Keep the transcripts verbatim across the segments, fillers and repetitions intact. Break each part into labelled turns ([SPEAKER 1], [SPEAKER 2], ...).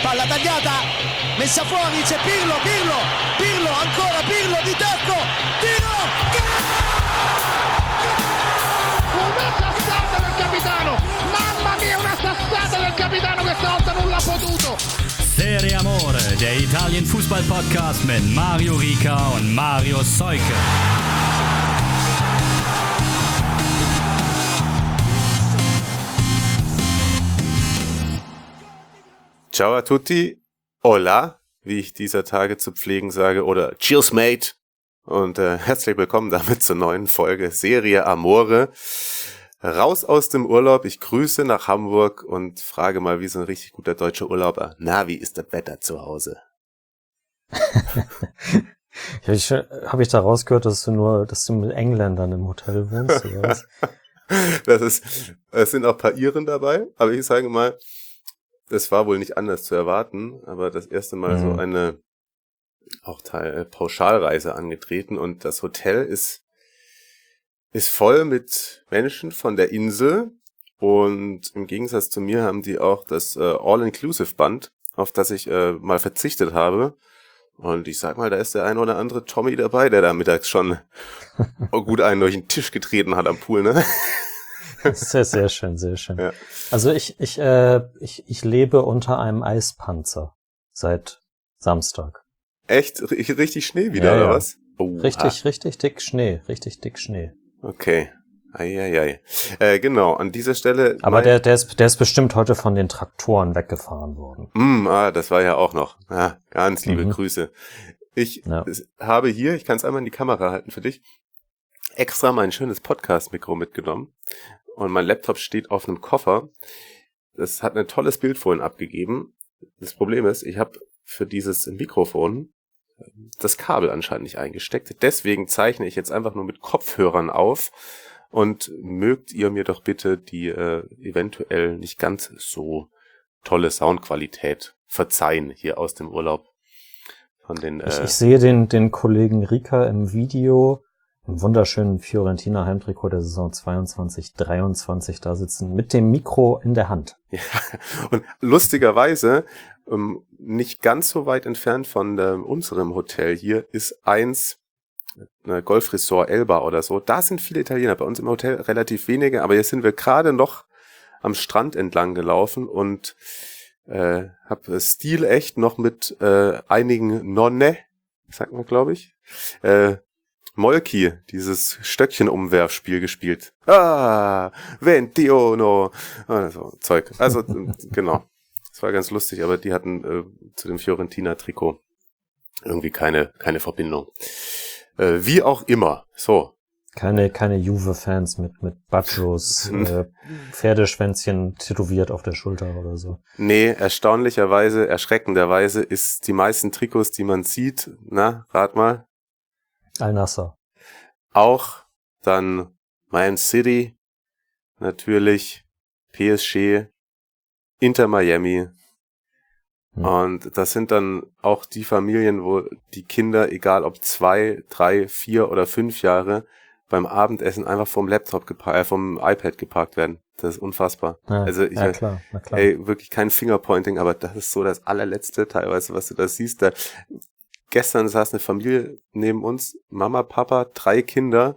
[SPEAKER 1] palla tagliata, messa fuori, c'è Pirlo, Pirlo, Pirlo, ancora Pirlo di tacco, tiro,
[SPEAKER 2] una sassata del capitano, mamma mia una sassata del capitano, questa volta non l'ha potuto.
[SPEAKER 3] Serie Amore, der Italien-Fußball-Podcast mit Mario Rica und Mario Seuke.
[SPEAKER 4] Ciao a tutti, hola, wie ich dieser Tage zu pflegen sage, oder Cheers, mate. Und äh, herzlich willkommen damit zur neuen Folge Serie Amore. Raus aus dem Urlaub, ich grüße nach Hamburg und frage mal, wie so ein richtig guter deutscher Urlauber. Na, wie ist das Wetter zu Hause?
[SPEAKER 5] ich, Habe ich da rausgehört, dass du nur, dass du mit Engländern im Hotel wohnst, oder was?
[SPEAKER 4] Das ist, es sind auch ein paar Iren dabei, aber ich sage mal, das war wohl nicht anders zu erwarten, aber das erste Mal mhm. so eine auch Teil, Pauschalreise angetreten und das Hotel ist ist voll mit Menschen von der Insel und im Gegensatz zu mir haben die auch das äh, All-Inclusive-Band, auf das ich äh, mal verzichtet habe. Und ich sag mal, da ist der ein oder andere Tommy dabei, der da mittags schon gut einen durch den Tisch getreten hat am Pool, ne?
[SPEAKER 5] Sehr, sehr schön, sehr schön.
[SPEAKER 4] Ja.
[SPEAKER 5] Also ich, ich, äh, ich, ich lebe unter einem Eispanzer seit Samstag.
[SPEAKER 4] Echt? R- richtig Schnee wieder,
[SPEAKER 5] ja,
[SPEAKER 4] oder
[SPEAKER 5] ja.
[SPEAKER 4] was? Oh,
[SPEAKER 5] richtig, ah. richtig dick Schnee, richtig dick Schnee.
[SPEAKER 4] Okay. Eieiei. Äh, genau, an dieser Stelle...
[SPEAKER 5] Aber
[SPEAKER 4] mein...
[SPEAKER 5] der, der ist, der ist bestimmt heute von den Traktoren weggefahren worden.
[SPEAKER 4] Mm, ah, das war ja auch noch. Ah, ganz liebe
[SPEAKER 5] Mhm.
[SPEAKER 4] Grüße. Ich
[SPEAKER 5] Ja.
[SPEAKER 4] es, habe hier, ich kann es einmal in die Kamera halten für dich, extra mein schönes Podcast-Mikro mitgenommen. Und mein Laptop steht auf einem Koffer. Das hat ein tolles Bild vorhin abgegeben. Das Problem ist, ich habe für dieses Mikrofon das Kabel anscheinend nicht eingesteckt. Deswegen zeichne ich jetzt einfach nur mit Kopfhörern auf. Und mögt ihr mir doch bitte die äh, eventuell nicht ganz so tolle Soundqualität verzeihen hier aus dem Urlaub. Von den, äh
[SPEAKER 5] Ich, ich sehe den, den Kollegen Rica im Video im wunderschönen Fiorentina Heimtrikot der Saison zweiundzwanzig dreiundzwanzig da sitzen mit dem Mikro in der Hand.
[SPEAKER 4] Ja, und lustigerweise, ähm, nicht ganz so weit entfernt von äh, unserem Hotel hier, ist eins, eine Golfresort Elba oder so. Da sind viele Italiener, bei uns im Hotel relativ wenige, aber jetzt sind wir gerade noch am Strand entlang gelaufen und äh, hab stilecht noch mit äh, einigen Nonne, sagt man glaube ich, äh, Molki, dieses Stöckchen-Umwerfspiel gespielt. Ah, Ventiono. Also, Zeug. Also, genau. Das war ganz lustig, aber die hatten äh, zu dem Fiorentina-Trikot irgendwie keine keine Verbindung. Äh, wie auch immer. So.
[SPEAKER 5] Keine, keine Juve-Fans mit, mit Baccios, äh, Pferdeschwänzchen tätowiert auf der Schulter oder so.
[SPEAKER 4] Nee, erstaunlicherweise, erschreckenderweise ist die meisten Trikots, die man sieht, na, rat mal,
[SPEAKER 5] Al-Nassr.
[SPEAKER 4] auch dann Man City, natürlich, P S G, Inter Miami.
[SPEAKER 5] Hm.
[SPEAKER 4] Und das sind dann auch die Familien, wo die Kinder, egal ob zwei, drei, vier oder fünf Jahre, beim Abendessen einfach vom Laptop geparkt, äh, vom iPad geparkt werden. Das ist unfassbar.
[SPEAKER 5] Ja,
[SPEAKER 4] also ich,
[SPEAKER 5] ja, klar, na klar.
[SPEAKER 4] ey, wirklich kein Fingerpointing, aber das ist so das allerletzte teilweise, was du da siehst. Da, gestern saß eine Familie neben uns, Mama, Papa, drei Kinder.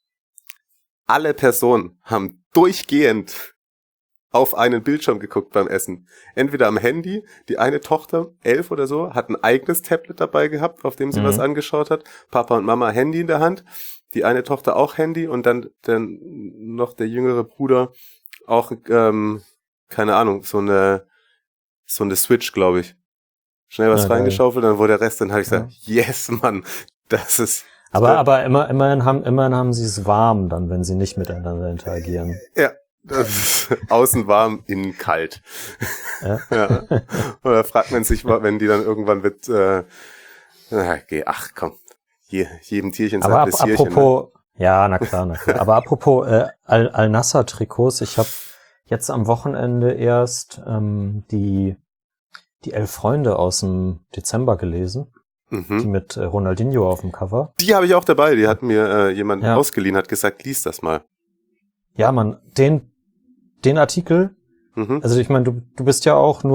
[SPEAKER 4] Alle Personen haben durchgehend auf einen Bildschirm geguckt beim Essen. Entweder am Handy, die eine Tochter, elf oder so, hat ein eigenes Tablet dabei gehabt, auf dem sie
[SPEAKER 5] Mhm.
[SPEAKER 4] was angeschaut hat. Papa und Mama Handy in der Hand. Die eine Tochter auch Handy und dann, dann noch der jüngere Bruder auch, ähm, keine Ahnung, so eine, so eine Switch, glaube ich. Schnell was
[SPEAKER 5] Ja, geil.
[SPEAKER 4] reingeschaufelt, dann wurde der Rest, dann habe ich
[SPEAKER 5] Ja.
[SPEAKER 4] gesagt, yes, Mann, das ist...
[SPEAKER 5] Aber,
[SPEAKER 4] äh,
[SPEAKER 5] aber immer, immerhin haben, immerhin haben sie es warm dann, wenn sie nicht miteinander interagieren.
[SPEAKER 4] Ja, das ist außen warm, innen kalt.
[SPEAKER 5] Ja.
[SPEAKER 4] Ja. Oder fragt man sich mal, wenn die dann irgendwann mit, äh, na, geh, ach komm, je, jedem Tierchen sein
[SPEAKER 5] Aber ap
[SPEAKER 4] Pläsierchen.
[SPEAKER 5] apropos, ja, na klar, na klar. Aber apropos äh, Al- Al-Nassr-Trikots, ich habe jetzt am Wochenende erst ähm, die die Elf Freunde aus dem Dezember gelesen,
[SPEAKER 4] ne?
[SPEAKER 5] die
[SPEAKER 4] Mhm.
[SPEAKER 5] mit äh, Ronaldinho auf dem Cover.
[SPEAKER 4] Die habe ich auch dabei, die hat mir äh, jemand
[SPEAKER 5] Ja.
[SPEAKER 4] ausgeliehen, hat gesagt, lies das mal.
[SPEAKER 5] Ja, Mann, den den Artikel,
[SPEAKER 4] Mhm.
[SPEAKER 5] also ich meine, du du bist ja auch nur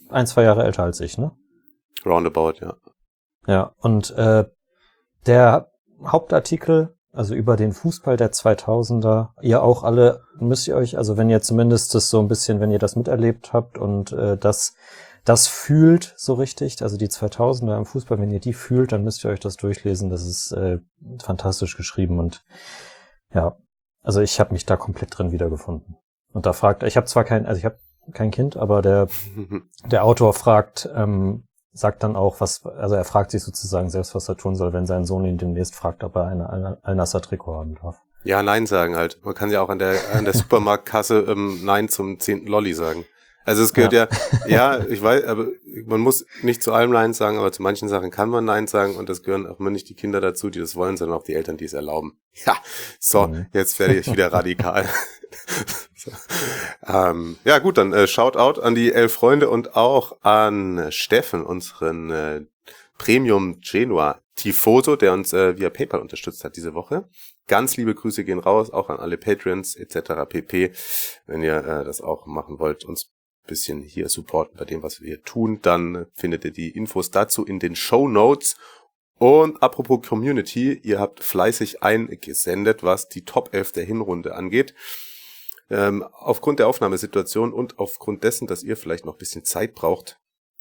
[SPEAKER 5] ein, zwei Jahre älter als ich, ne?
[SPEAKER 4] Roundabout, ja.
[SPEAKER 5] Ja, und äh, der Hauptartikel, also über den Fußball der zweitausender, ihr auch alle, müsst ihr euch, also wenn ihr zumindest das so ein bisschen, wenn ihr das miterlebt habt und äh, das das fühlt so richtig, also die zweitausender im Fußball, wenn ihr die fühlt, dann müsst ihr euch das durchlesen, das ist äh, fantastisch geschrieben und ja, also ich habe mich da komplett drin wiedergefunden. Und da fragt, ich habe zwar kein, also ich habe kein Kind, aber der der Autor fragt, ähm, sagt dann auch, was, also er fragt sich sozusagen selbst, was er tun soll, wenn sein Sohn ihn demnächst fragt, ob er eine Al-Nassr-Trikot haben darf.
[SPEAKER 4] Ja, Nein sagen halt. Man kann ja auch an der an der Supermarktkasse ähm, Nein zum zehnten Lolli sagen. Also es gehört ja. ja, ja, ich weiß, aber man muss nicht zu allem Nein sagen, aber zu manchen Sachen kann man Nein sagen und das gehören auch immer nicht die Kinder dazu, die das wollen, sondern auch die Eltern, die es erlauben. Ja, so, mhm. Jetzt werde ich wieder radikal. so. ähm, ja gut, dann äh, Shoutout an die elf Freunde und auch an Steffen, unseren äh, Premium Genua Tifoso, der uns äh, via PayPal unterstützt hat diese Woche. Ganz liebe Grüße gehen raus, auch an alle Patreons et cetera pp. Wenn ihr äh, das auch machen wollt, uns bisschen hier supporten bei dem, was wir hier tun, dann findet ihr die Infos dazu in den Shownotes. Und apropos Community, ihr habt fleißig eingesendet, was die Top elf der Hinrunde angeht. Ähm, aufgrund der Aufnahmesituation und aufgrund dessen, dass ihr vielleicht noch ein bisschen Zeit braucht,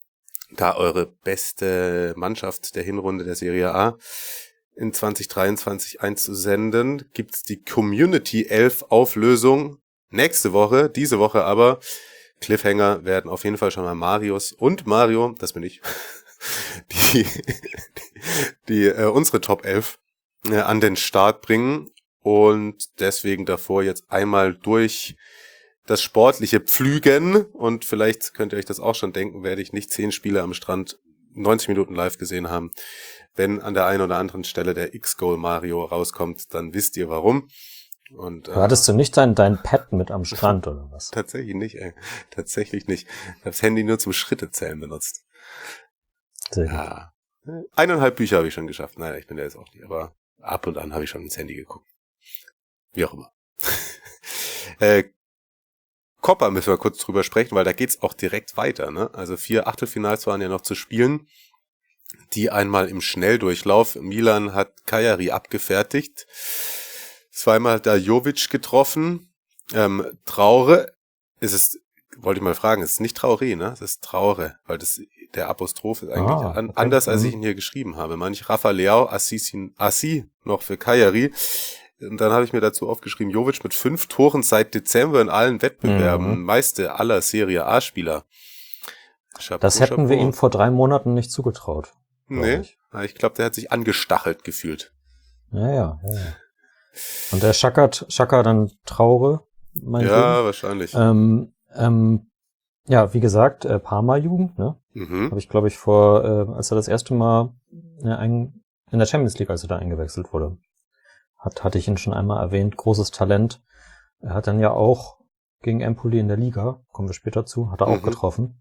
[SPEAKER 4] da eure beste Mannschaft der Hinrunde der Serie A in zwanzig dreiundzwanzig einzusenden, gibt's die Community elf Auflösung nächste Woche. Diese Woche aber Cliffhanger werden auf jeden Fall schon mal Marius und Mario, das bin ich, die, die, die äh, unsere Top elf äh, an den Start bringen und deswegen davor jetzt einmal durch das sportliche Pflügen und vielleicht könnt ihr euch das auch schon denken, werde ich nicht zehn Spiele am Strand neunzig Minuten live gesehen haben. Wenn an der einen oder anderen Stelle der X-Goal Mario rauskommt, dann wisst ihr warum. Und, äh,
[SPEAKER 5] hattest du nicht dein, dein Pad mit am Strand oder was?
[SPEAKER 4] Tatsächlich nicht, ey. Tatsächlich nicht. Ich habe das Handy nur zum Schrittezählen benutzt.
[SPEAKER 5] Sehr gut.
[SPEAKER 4] Ja. Eineinhalb Bücher habe ich schon geschafft. Naja, ich bin da jetzt auch nicht, aber ab und an habe ich schon ins Handy geguckt. Wie auch immer. äh, Copa müssen wir kurz drüber sprechen, weil da geht's auch direkt weiter, ne? Also vier Achtelfinals waren ja noch zu spielen. Die einmal im Schnelldurchlauf. Milan hat Cagliari abgefertigt. Zweimal da Jovic getroffen. Ähm, Traore, ist es, wollte ich mal fragen, es ist nicht Traoré, ne? Es ist Traore, weil das, der Apostroph ist eigentlich
[SPEAKER 5] ah,
[SPEAKER 4] an,
[SPEAKER 5] okay.
[SPEAKER 4] anders, als
[SPEAKER 5] mhm.
[SPEAKER 4] ich ihn hier geschrieben habe. Manch Rafa Leao, Assi, Assi noch für Cagliari. Und dann habe ich mir dazu aufgeschrieben, Jovic mit fünf Toren seit Dezember in allen Wettbewerben,
[SPEAKER 5] mhm.
[SPEAKER 4] meiste aller Serie A-Spieler. Chapeau,
[SPEAKER 5] das hätten
[SPEAKER 4] Chapeau.
[SPEAKER 5] wir ihm vor drei Monaten nicht zugetraut.
[SPEAKER 4] Nee,
[SPEAKER 5] ich,
[SPEAKER 4] ich glaube, der hat sich angestachelt gefühlt.
[SPEAKER 5] Ja, ja, ja. Und der schackert, schackert dann Traore, mein
[SPEAKER 4] Ja,
[SPEAKER 5] Leben.
[SPEAKER 4] wahrscheinlich.
[SPEAKER 5] Ähm, ähm, ja, wie gesagt, äh, Parma-Jugend, ne?
[SPEAKER 4] Mhm.
[SPEAKER 5] Habe ich, glaube ich, vor, äh, als er das erste Mal ja, ein, in der Champions League, als er da eingewechselt wurde, hat, hatte ich ihn schon einmal erwähnt, großes Talent. Er hat dann ja auch gegen Empoli in der Liga, kommen wir später zu, hat er auch
[SPEAKER 4] Mhm.
[SPEAKER 5] getroffen.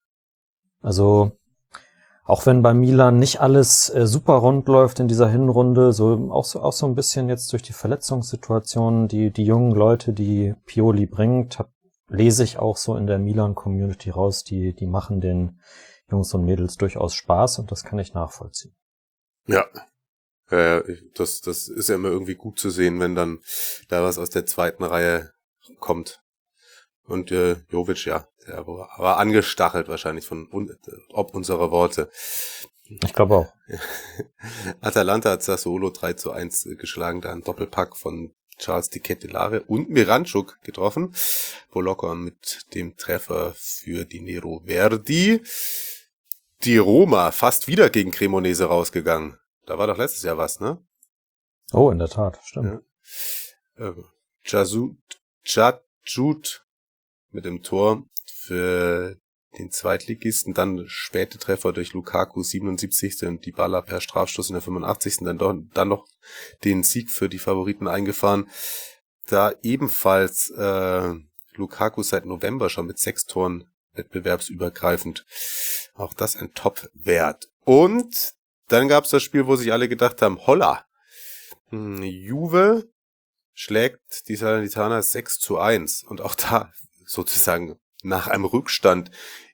[SPEAKER 5] Also, auch wenn bei Milan nicht alles äh, super rund läuft in dieser Hinrunde, so auch so auch so ein bisschen jetzt durch die Verletzungssituation, die die jungen Leute, die Pioli bringt, hab, lese ich auch so in der Milan-Community raus, die die machen den Jungs und Mädels durchaus Spaß und das kann ich nachvollziehen.
[SPEAKER 4] Ja. Äh, das, das ist ja immer irgendwie gut zu sehen, wenn dann da was aus der zweiten Reihe kommt. Und äh, Jovic, ja, der war, war angestachelt wahrscheinlich von un, ob unserer Worte.
[SPEAKER 5] Ich glaube auch.
[SPEAKER 4] Atalanta hat Sassuolo drei zu eins geschlagen, da ein Doppelpack von Charles Di Kettelare und Miranchuk getroffen. Bologna mit dem Treffer für die Nero Verdi. Die Roma fast wieder gegen Cremonese rausgegangen. Da war doch letztes Jahr was, ne?
[SPEAKER 5] Oh, in der Tat, stimmt.
[SPEAKER 4] Ja. Äh, Jasud, Jadjud mit dem Tor für den Zweitligisten, dann späte Treffer durch Lukaku, siebenundsiebzigste und Dybala per Strafstoß in der fünfundachtzigsten Dann, doch, dann noch den Sieg für die Favoriten eingefahren. Da ebenfalls äh, Lukaku seit November schon mit sechs Toren wettbewerbsübergreifend. Auch das ein Top-Wert. Und dann gab es das Spiel, wo sich alle gedacht haben, holla, hm, Juve schlägt die Salernitaner sechs zu eins. Und auch da sozusagen nach einem Rückstand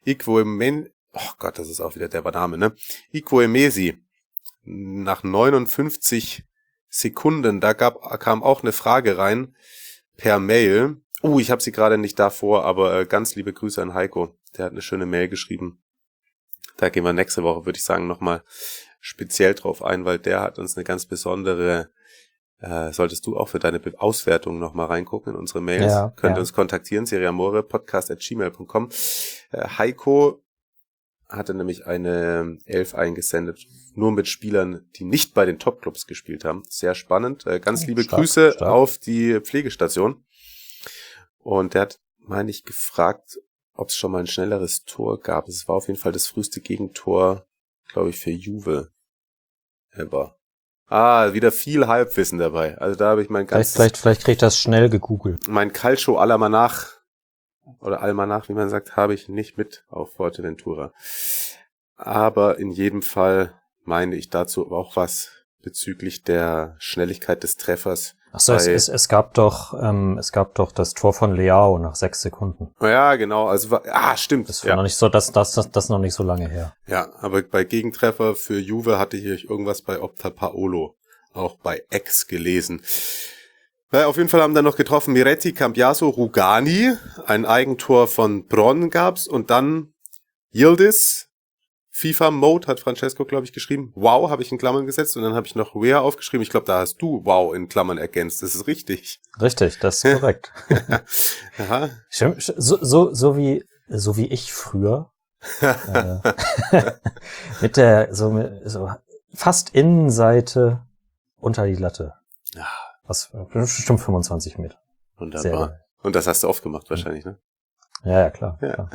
[SPEAKER 4] Iquemen, oh Gott, das ist auch wieder der Name, ne? Iquemesi. Nach neunundfünfzig Sekunden, da gab, kam auch eine Frage rein per Mail. Uh, ich habe sie gerade nicht davor, aber äh, ganz liebe Grüße an Heiko. Der hat eine schöne Mail geschrieben. Da gehen wir nächste Woche, würde ich sagen, nochmal speziell drauf ein, weil der hat uns eine ganz besondere, äh, solltest du auch für deine Be- Auswertung nochmal reingucken in unsere Mails.
[SPEAKER 5] Ja,
[SPEAKER 4] Könnt ihr
[SPEAKER 5] ja.
[SPEAKER 4] uns kontaktieren, seriamore podcast at gmail punkt com. Äh, Heiko hatte nämlich eine Elf eingesendet, nur mit Spielern, die nicht bei den Top-Clubs gespielt haben. Sehr spannend. Äh, ganz liebe
[SPEAKER 5] Stark,
[SPEAKER 4] Grüße
[SPEAKER 5] stark.
[SPEAKER 4] auf die Pflegestation. Und der hat, meine ich, gefragt, ob es schon mal ein schnelleres Tor gab. Es war auf jeden Fall das früheste Gegentor, glaube ich, für Juve ever. Ah, wieder viel Halbwissen dabei. Also da habe ich mein
[SPEAKER 5] Vielleicht,
[SPEAKER 4] ganzes,
[SPEAKER 5] vielleicht, vielleicht krieg ich das schnell gegoogelt.
[SPEAKER 4] mein Calcio Almanach oder Almanach, wie man sagt, habe ich nicht mit auf Fuerteventura. Aber in jedem Fall meine ich dazu auch was bezüglich der Schnelligkeit des Treffers.
[SPEAKER 5] Achso, es,
[SPEAKER 4] Bei-
[SPEAKER 5] es, es gab doch, ähm, es gab doch das Tor von Leao nach sechs Sekunden.
[SPEAKER 4] Ja, genau. Also war, ah, stimmt.
[SPEAKER 5] Das war
[SPEAKER 4] ja.
[SPEAKER 5] noch nicht so, das, das, das, das noch nicht so lange her.
[SPEAKER 4] Ja, aber bei Gegentreffer für Juve hatte ich irgendwas bei Opta Paolo, auch bei X gelesen. Naja, auf jeden Fall haben dann noch getroffen Miretti, Cambiaso, Rugani, ein Eigentor von Bronn gab's und dann Yildiz, FIFA-Mode hat Francesco, glaube ich, geschrieben. Wow, habe ich in Klammern gesetzt und dann habe ich noch Where aufgeschrieben. Ich glaube, da hast du Wow in Klammern ergänzt. Das ist richtig.
[SPEAKER 5] Richtig, das ist korrekt.
[SPEAKER 4] Aha.
[SPEAKER 5] Stimmt, so, so, so wie, so wie ich früher, äh, mit der, so, mit- so fast Innenseite unter die Latte.
[SPEAKER 4] Ja,
[SPEAKER 5] Was, bestimmt fünfundzwanzig Meter. Sehr
[SPEAKER 4] wunderbar.
[SPEAKER 5] geil.
[SPEAKER 4] Und das hast du oft gemacht wahrscheinlich, ne?
[SPEAKER 5] Ja, ja, klar.
[SPEAKER 4] Ja.
[SPEAKER 5] klar.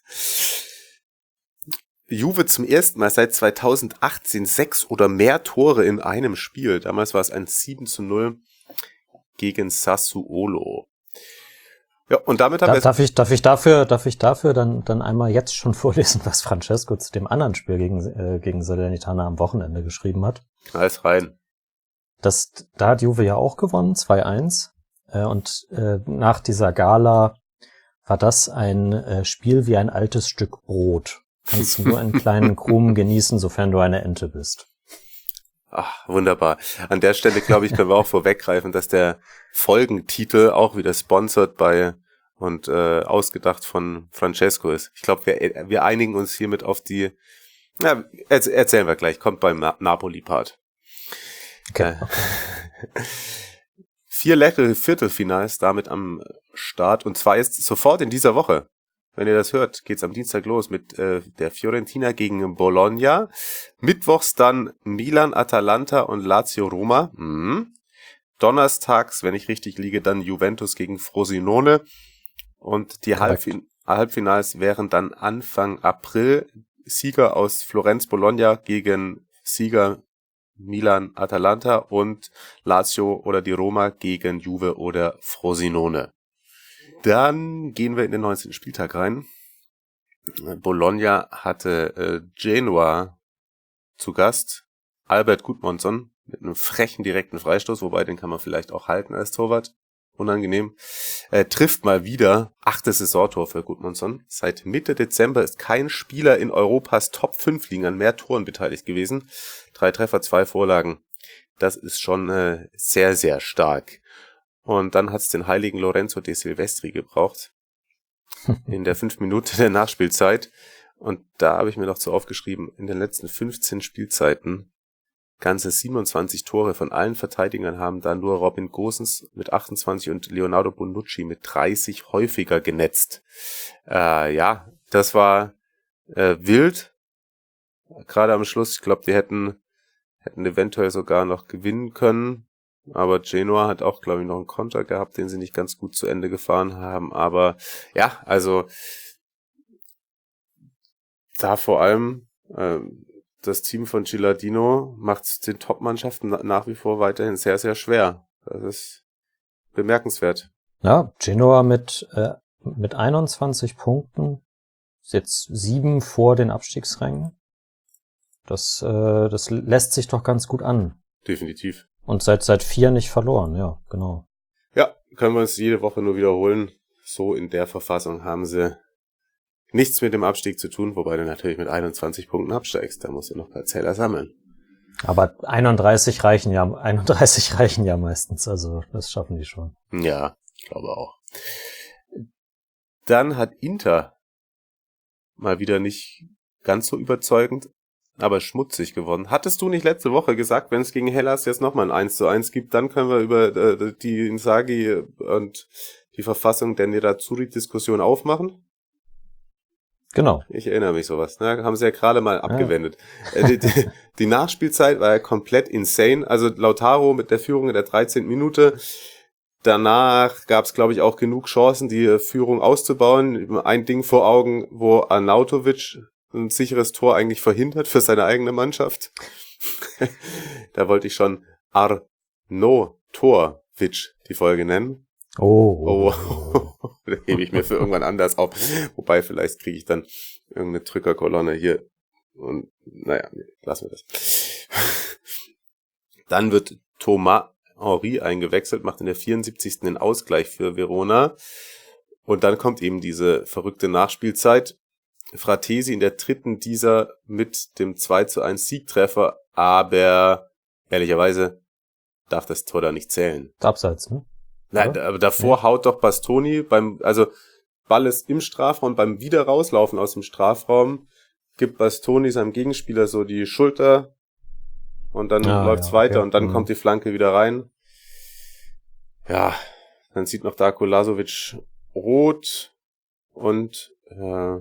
[SPEAKER 4] Juve zum ersten Mal seit zweitausendachtzehn sechs oder mehr Tore in einem Spiel. Damals war es ein sieben zu null gegen Sassuolo. Ja, und damit haben
[SPEAKER 5] Da,
[SPEAKER 4] wir
[SPEAKER 5] darf ich, darf ich dafür, darf ich dafür dann, dann einmal jetzt schon vorlesen, was Francesco zu dem anderen Spiel gegen, äh, gegen Salernitana am Wochenende geschrieben hat?
[SPEAKER 4] alles rein.
[SPEAKER 5] Das, da hat Juve ja auch gewonnen, zwei eins. Äh, und äh, nach dieser Gala war das ein äh, Spiel wie ein altes Stück Brot. Kannst nur einen kleinen Krumen genießen, sofern du eine Ente bist.
[SPEAKER 4] Ach, wunderbar. An der Stelle, glaube ich, können wir auch vorweggreifen, dass der Folgentitel auch wieder sponsored bei und äh, ausgedacht von Francesco ist. Ich glaube, wir, wir einigen uns hiermit auf die, na, erz- erzählen wir gleich, kommt beim Na- Napoli-Part.
[SPEAKER 5] Okay.
[SPEAKER 4] Äh, Vier leckere Viertelfinals damit am Start und zwar ist sofort in dieser Woche. Wenn ihr das hört, geht's am Dienstag los mit äh, der Fiorentina gegen Bologna. Mittwochs dann Milan, Atalanta und Lazio Roma. Mhm. Donnerstags, wenn ich richtig liege, dann Juventus gegen Frosinone. Und die
[SPEAKER 5] Korrekt.
[SPEAKER 4] Halbfin- Halbfinals wären dann Anfang April. Sieger aus Florenz Bologna gegen Sieger Milan, Atalanta und Lazio oder die Roma gegen Juve oder Frosinone. Dann gehen wir in den neunzehnten Spieltag rein. Bologna hatte äh, Genoa zu Gast. Albert Gudmundsson mit einem frechen direkten Freistoß, wobei den kann man vielleicht auch halten als Torwart. Unangenehm. Äh, trifft mal wieder achtes Saisontor für Gudmundsson. Seit Mitte Dezember ist kein Spieler in Europas Top fünf Ligen an mehr Toren beteiligt gewesen. Drei Treffer, zwei Vorlagen. Das ist schon äh, sehr, sehr stark. Und dann hat es den heiligen Lorenzo de Silvestri gebraucht. In der fünf Minute der Nachspielzeit. Und da habe ich mir noch so aufgeschrieben, in den letzten fünfzehn Spielzeiten ganze siebenundzwanzig Tore von allen Verteidigern haben da nur Robin Gosens mit achtundzwanzig und Leonardo Bonucci mit dreißig häufiger genetzt. Äh, ja, das war äh, wild. Gerade am Schluss, ich glaube, die hätten, hätten eventuell sogar noch gewinnen können. Aber Genoa hat auch, glaube ich, noch einen Konter gehabt, den sie nicht ganz gut zu Ende gefahren haben. Aber ja, also da vor allem äh, das Team von Gilardino macht den Top-Mannschaften na- nach wie vor weiterhin sehr, sehr schwer. Das ist bemerkenswert.
[SPEAKER 5] Ja, Genoa mit, äh, mit einundzwanzig Punkten, ist jetzt sieben vor den Abstiegsrängen. Das, äh, das lässt sich doch ganz gut an.
[SPEAKER 4] Definitiv.
[SPEAKER 5] Und seit, seit vier nicht verloren, ja, genau.
[SPEAKER 4] Ja, können wir uns jede Woche nur wiederholen. So in der Verfassung haben sie nichts mit dem Abstieg zu tun, wobei du natürlich mit einundzwanzig Punkten absteigst. Da musst du noch ein paar Zähler sammeln.
[SPEAKER 5] Aber einunddreißig reichen ja, einunddreißig reichen ja meistens, also das schaffen die schon.
[SPEAKER 4] Ja, ich glaube auch. Dann hat Inter mal wieder nicht ganz so überzeugend, aber schmutzig gewonnen. Hattest du nicht letzte Woche gesagt, wenn es gegen Hellas jetzt nochmal ein eins zu eins gibt, dann können wir über äh, die Inzaghi und die Verfassung der Nerazzurri-Diskussion aufmachen?
[SPEAKER 5] Genau.
[SPEAKER 4] Ich erinnere mich sowas. Ne? Haben sie ja gerade mal abgewendet. Ja. Die, die, die Nachspielzeit war ja komplett insane. Also Lautaro mit der Führung in der dreizehnten Minute. Danach gab es, glaube ich, auch genug Chancen, die Führung auszubauen. Ein Ding vor Augen, wo Arnautovic ein sicheres Tor eigentlich verhindert für seine eigene Mannschaft. Da wollte ich schon Arnautovic die Folge nennen.
[SPEAKER 5] Oh.
[SPEAKER 4] Oh. Da hebe ich mir für irgendwann anders auf. Wobei, vielleicht kriege ich dann irgendeine Drückerkolonne hier. Und naja, lassen wir das. Dann wird Thomas Henry eingewechselt, macht in der vierundsiebzigsten den Ausgleich für Verona. Und dann kommt eben diese verrückte Nachspielzeit. Fratesi in der dritten dieser mit dem zwei zu eins Siegtreffer. Aber ehrlicherweise darf das Tor da nicht zählen.
[SPEAKER 5] Abseits, ne?
[SPEAKER 4] Nein, aber davor ja. Haut doch Bastoni beim, also Ball ist im Strafraum, beim Wiederrauslaufen aus dem Strafraum gibt Bastoni seinem Gegenspieler so die Schulter und dann ah, läuft's ja, weiter okay. Und dann mhm. kommt die Flanke wieder rein. Ja, dann sieht noch Darko Lazovic rot und äh,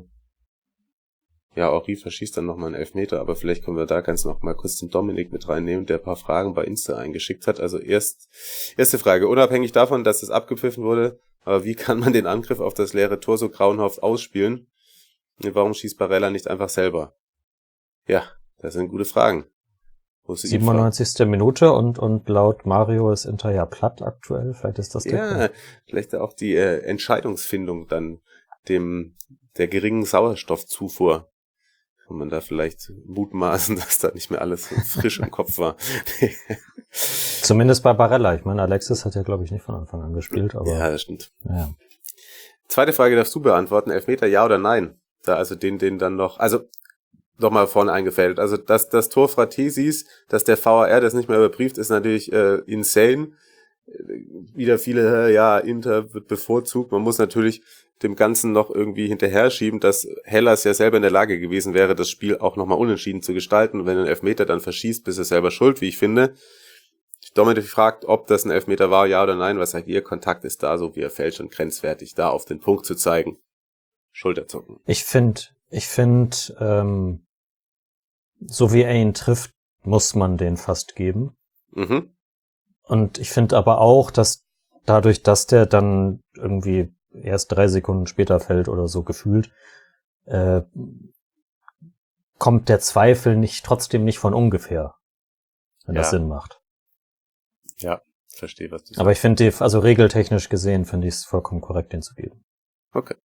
[SPEAKER 4] ja, Henry verschießt dann nochmal einen Elfmeter, aber vielleicht können wir da ganz noch mal kurz den Dominik mit reinnehmen, der ein paar Fragen bei Insta eingeschickt hat. Also erst erste Frage, unabhängig davon, dass es abgepfiffen wurde, aber wie kann man den Angriff auf das leere Tor so grauenhaft ausspielen? Warum schießt Barella nicht einfach selber? Ja, das sind gute Fragen.
[SPEAKER 5] siebenundneunzigste Minute und und laut Mario ist Inter ja platt aktuell, vielleicht ist das der
[SPEAKER 4] Ja,
[SPEAKER 5] Punkt.
[SPEAKER 4] Vielleicht auch die äh, Entscheidungsfindung dann dem der geringen Sauerstoffzufuhr. Kann man da vielleicht mutmaßen, dass da nicht mehr alles frisch im Kopf war.
[SPEAKER 5] Zumindest bei Barella. Ich meine, Alexis hat ja, glaube ich, nicht von Anfang an gespielt. Aber
[SPEAKER 4] ja, das stimmt.
[SPEAKER 5] Ja.
[SPEAKER 4] Zweite Frage darfst du beantworten. Elfmeter, ja oder nein? Da also den, den dann noch, also noch mal vorne eingefädelt. Also dass das Tor Fratesis, dass der V A R das nicht mehr überprüft, ist natürlich äh, insane. Wieder viele, ja, Inter wird bevorzugt. Man muss natürlich dem Ganzen noch irgendwie hinterher schieben, dass Hellas ja selber in der Lage gewesen wäre, das Spiel auch nochmal unentschieden zu gestalten. Und wenn ein Elfmeter dann verschießt, bist du selber schuld, wie ich finde. Dominik fragt, ob das ein Elfmeter war, ja oder nein. Was sagt ihr? Kontakt ist da, so wie er fällt, schon grenzwertig, da auf den Punkt zu zeigen. Schulterzucken.
[SPEAKER 5] Ich finde, ich finde, ähm, so wie er ihn trifft, muss man den fast geben.
[SPEAKER 4] Mhm.
[SPEAKER 5] Und ich finde aber auch, dass dadurch, dass der dann irgendwie erst drei Sekunden später fällt oder so gefühlt, äh, kommt der Zweifel nicht trotzdem nicht von ungefähr, wenn
[SPEAKER 4] ja.
[SPEAKER 5] das Sinn macht.
[SPEAKER 4] Ja, verstehe, was du sagst.
[SPEAKER 5] Aber ich finde, also regeltechnisch gesehen, finde ich es vollkommen korrekt, den zu geben.
[SPEAKER 4] Okay.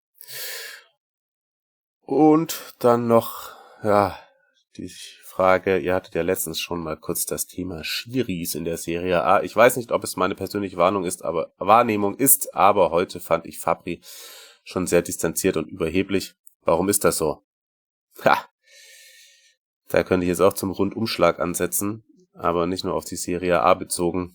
[SPEAKER 4] Und dann noch, ja, die Frage, ihr hattet ja letztens schon mal kurz das Thema Schiris in der Serie A. Ich weiß nicht, ob es meine persönliche Warnung ist, aber Wahrnehmung ist, aber heute fand ich Fabri schon sehr distanziert und überheblich. Warum ist das so? Ha! Da könnte ich jetzt auch zum Rundumschlag ansetzen, aber nicht nur auf die Serie A bezogen.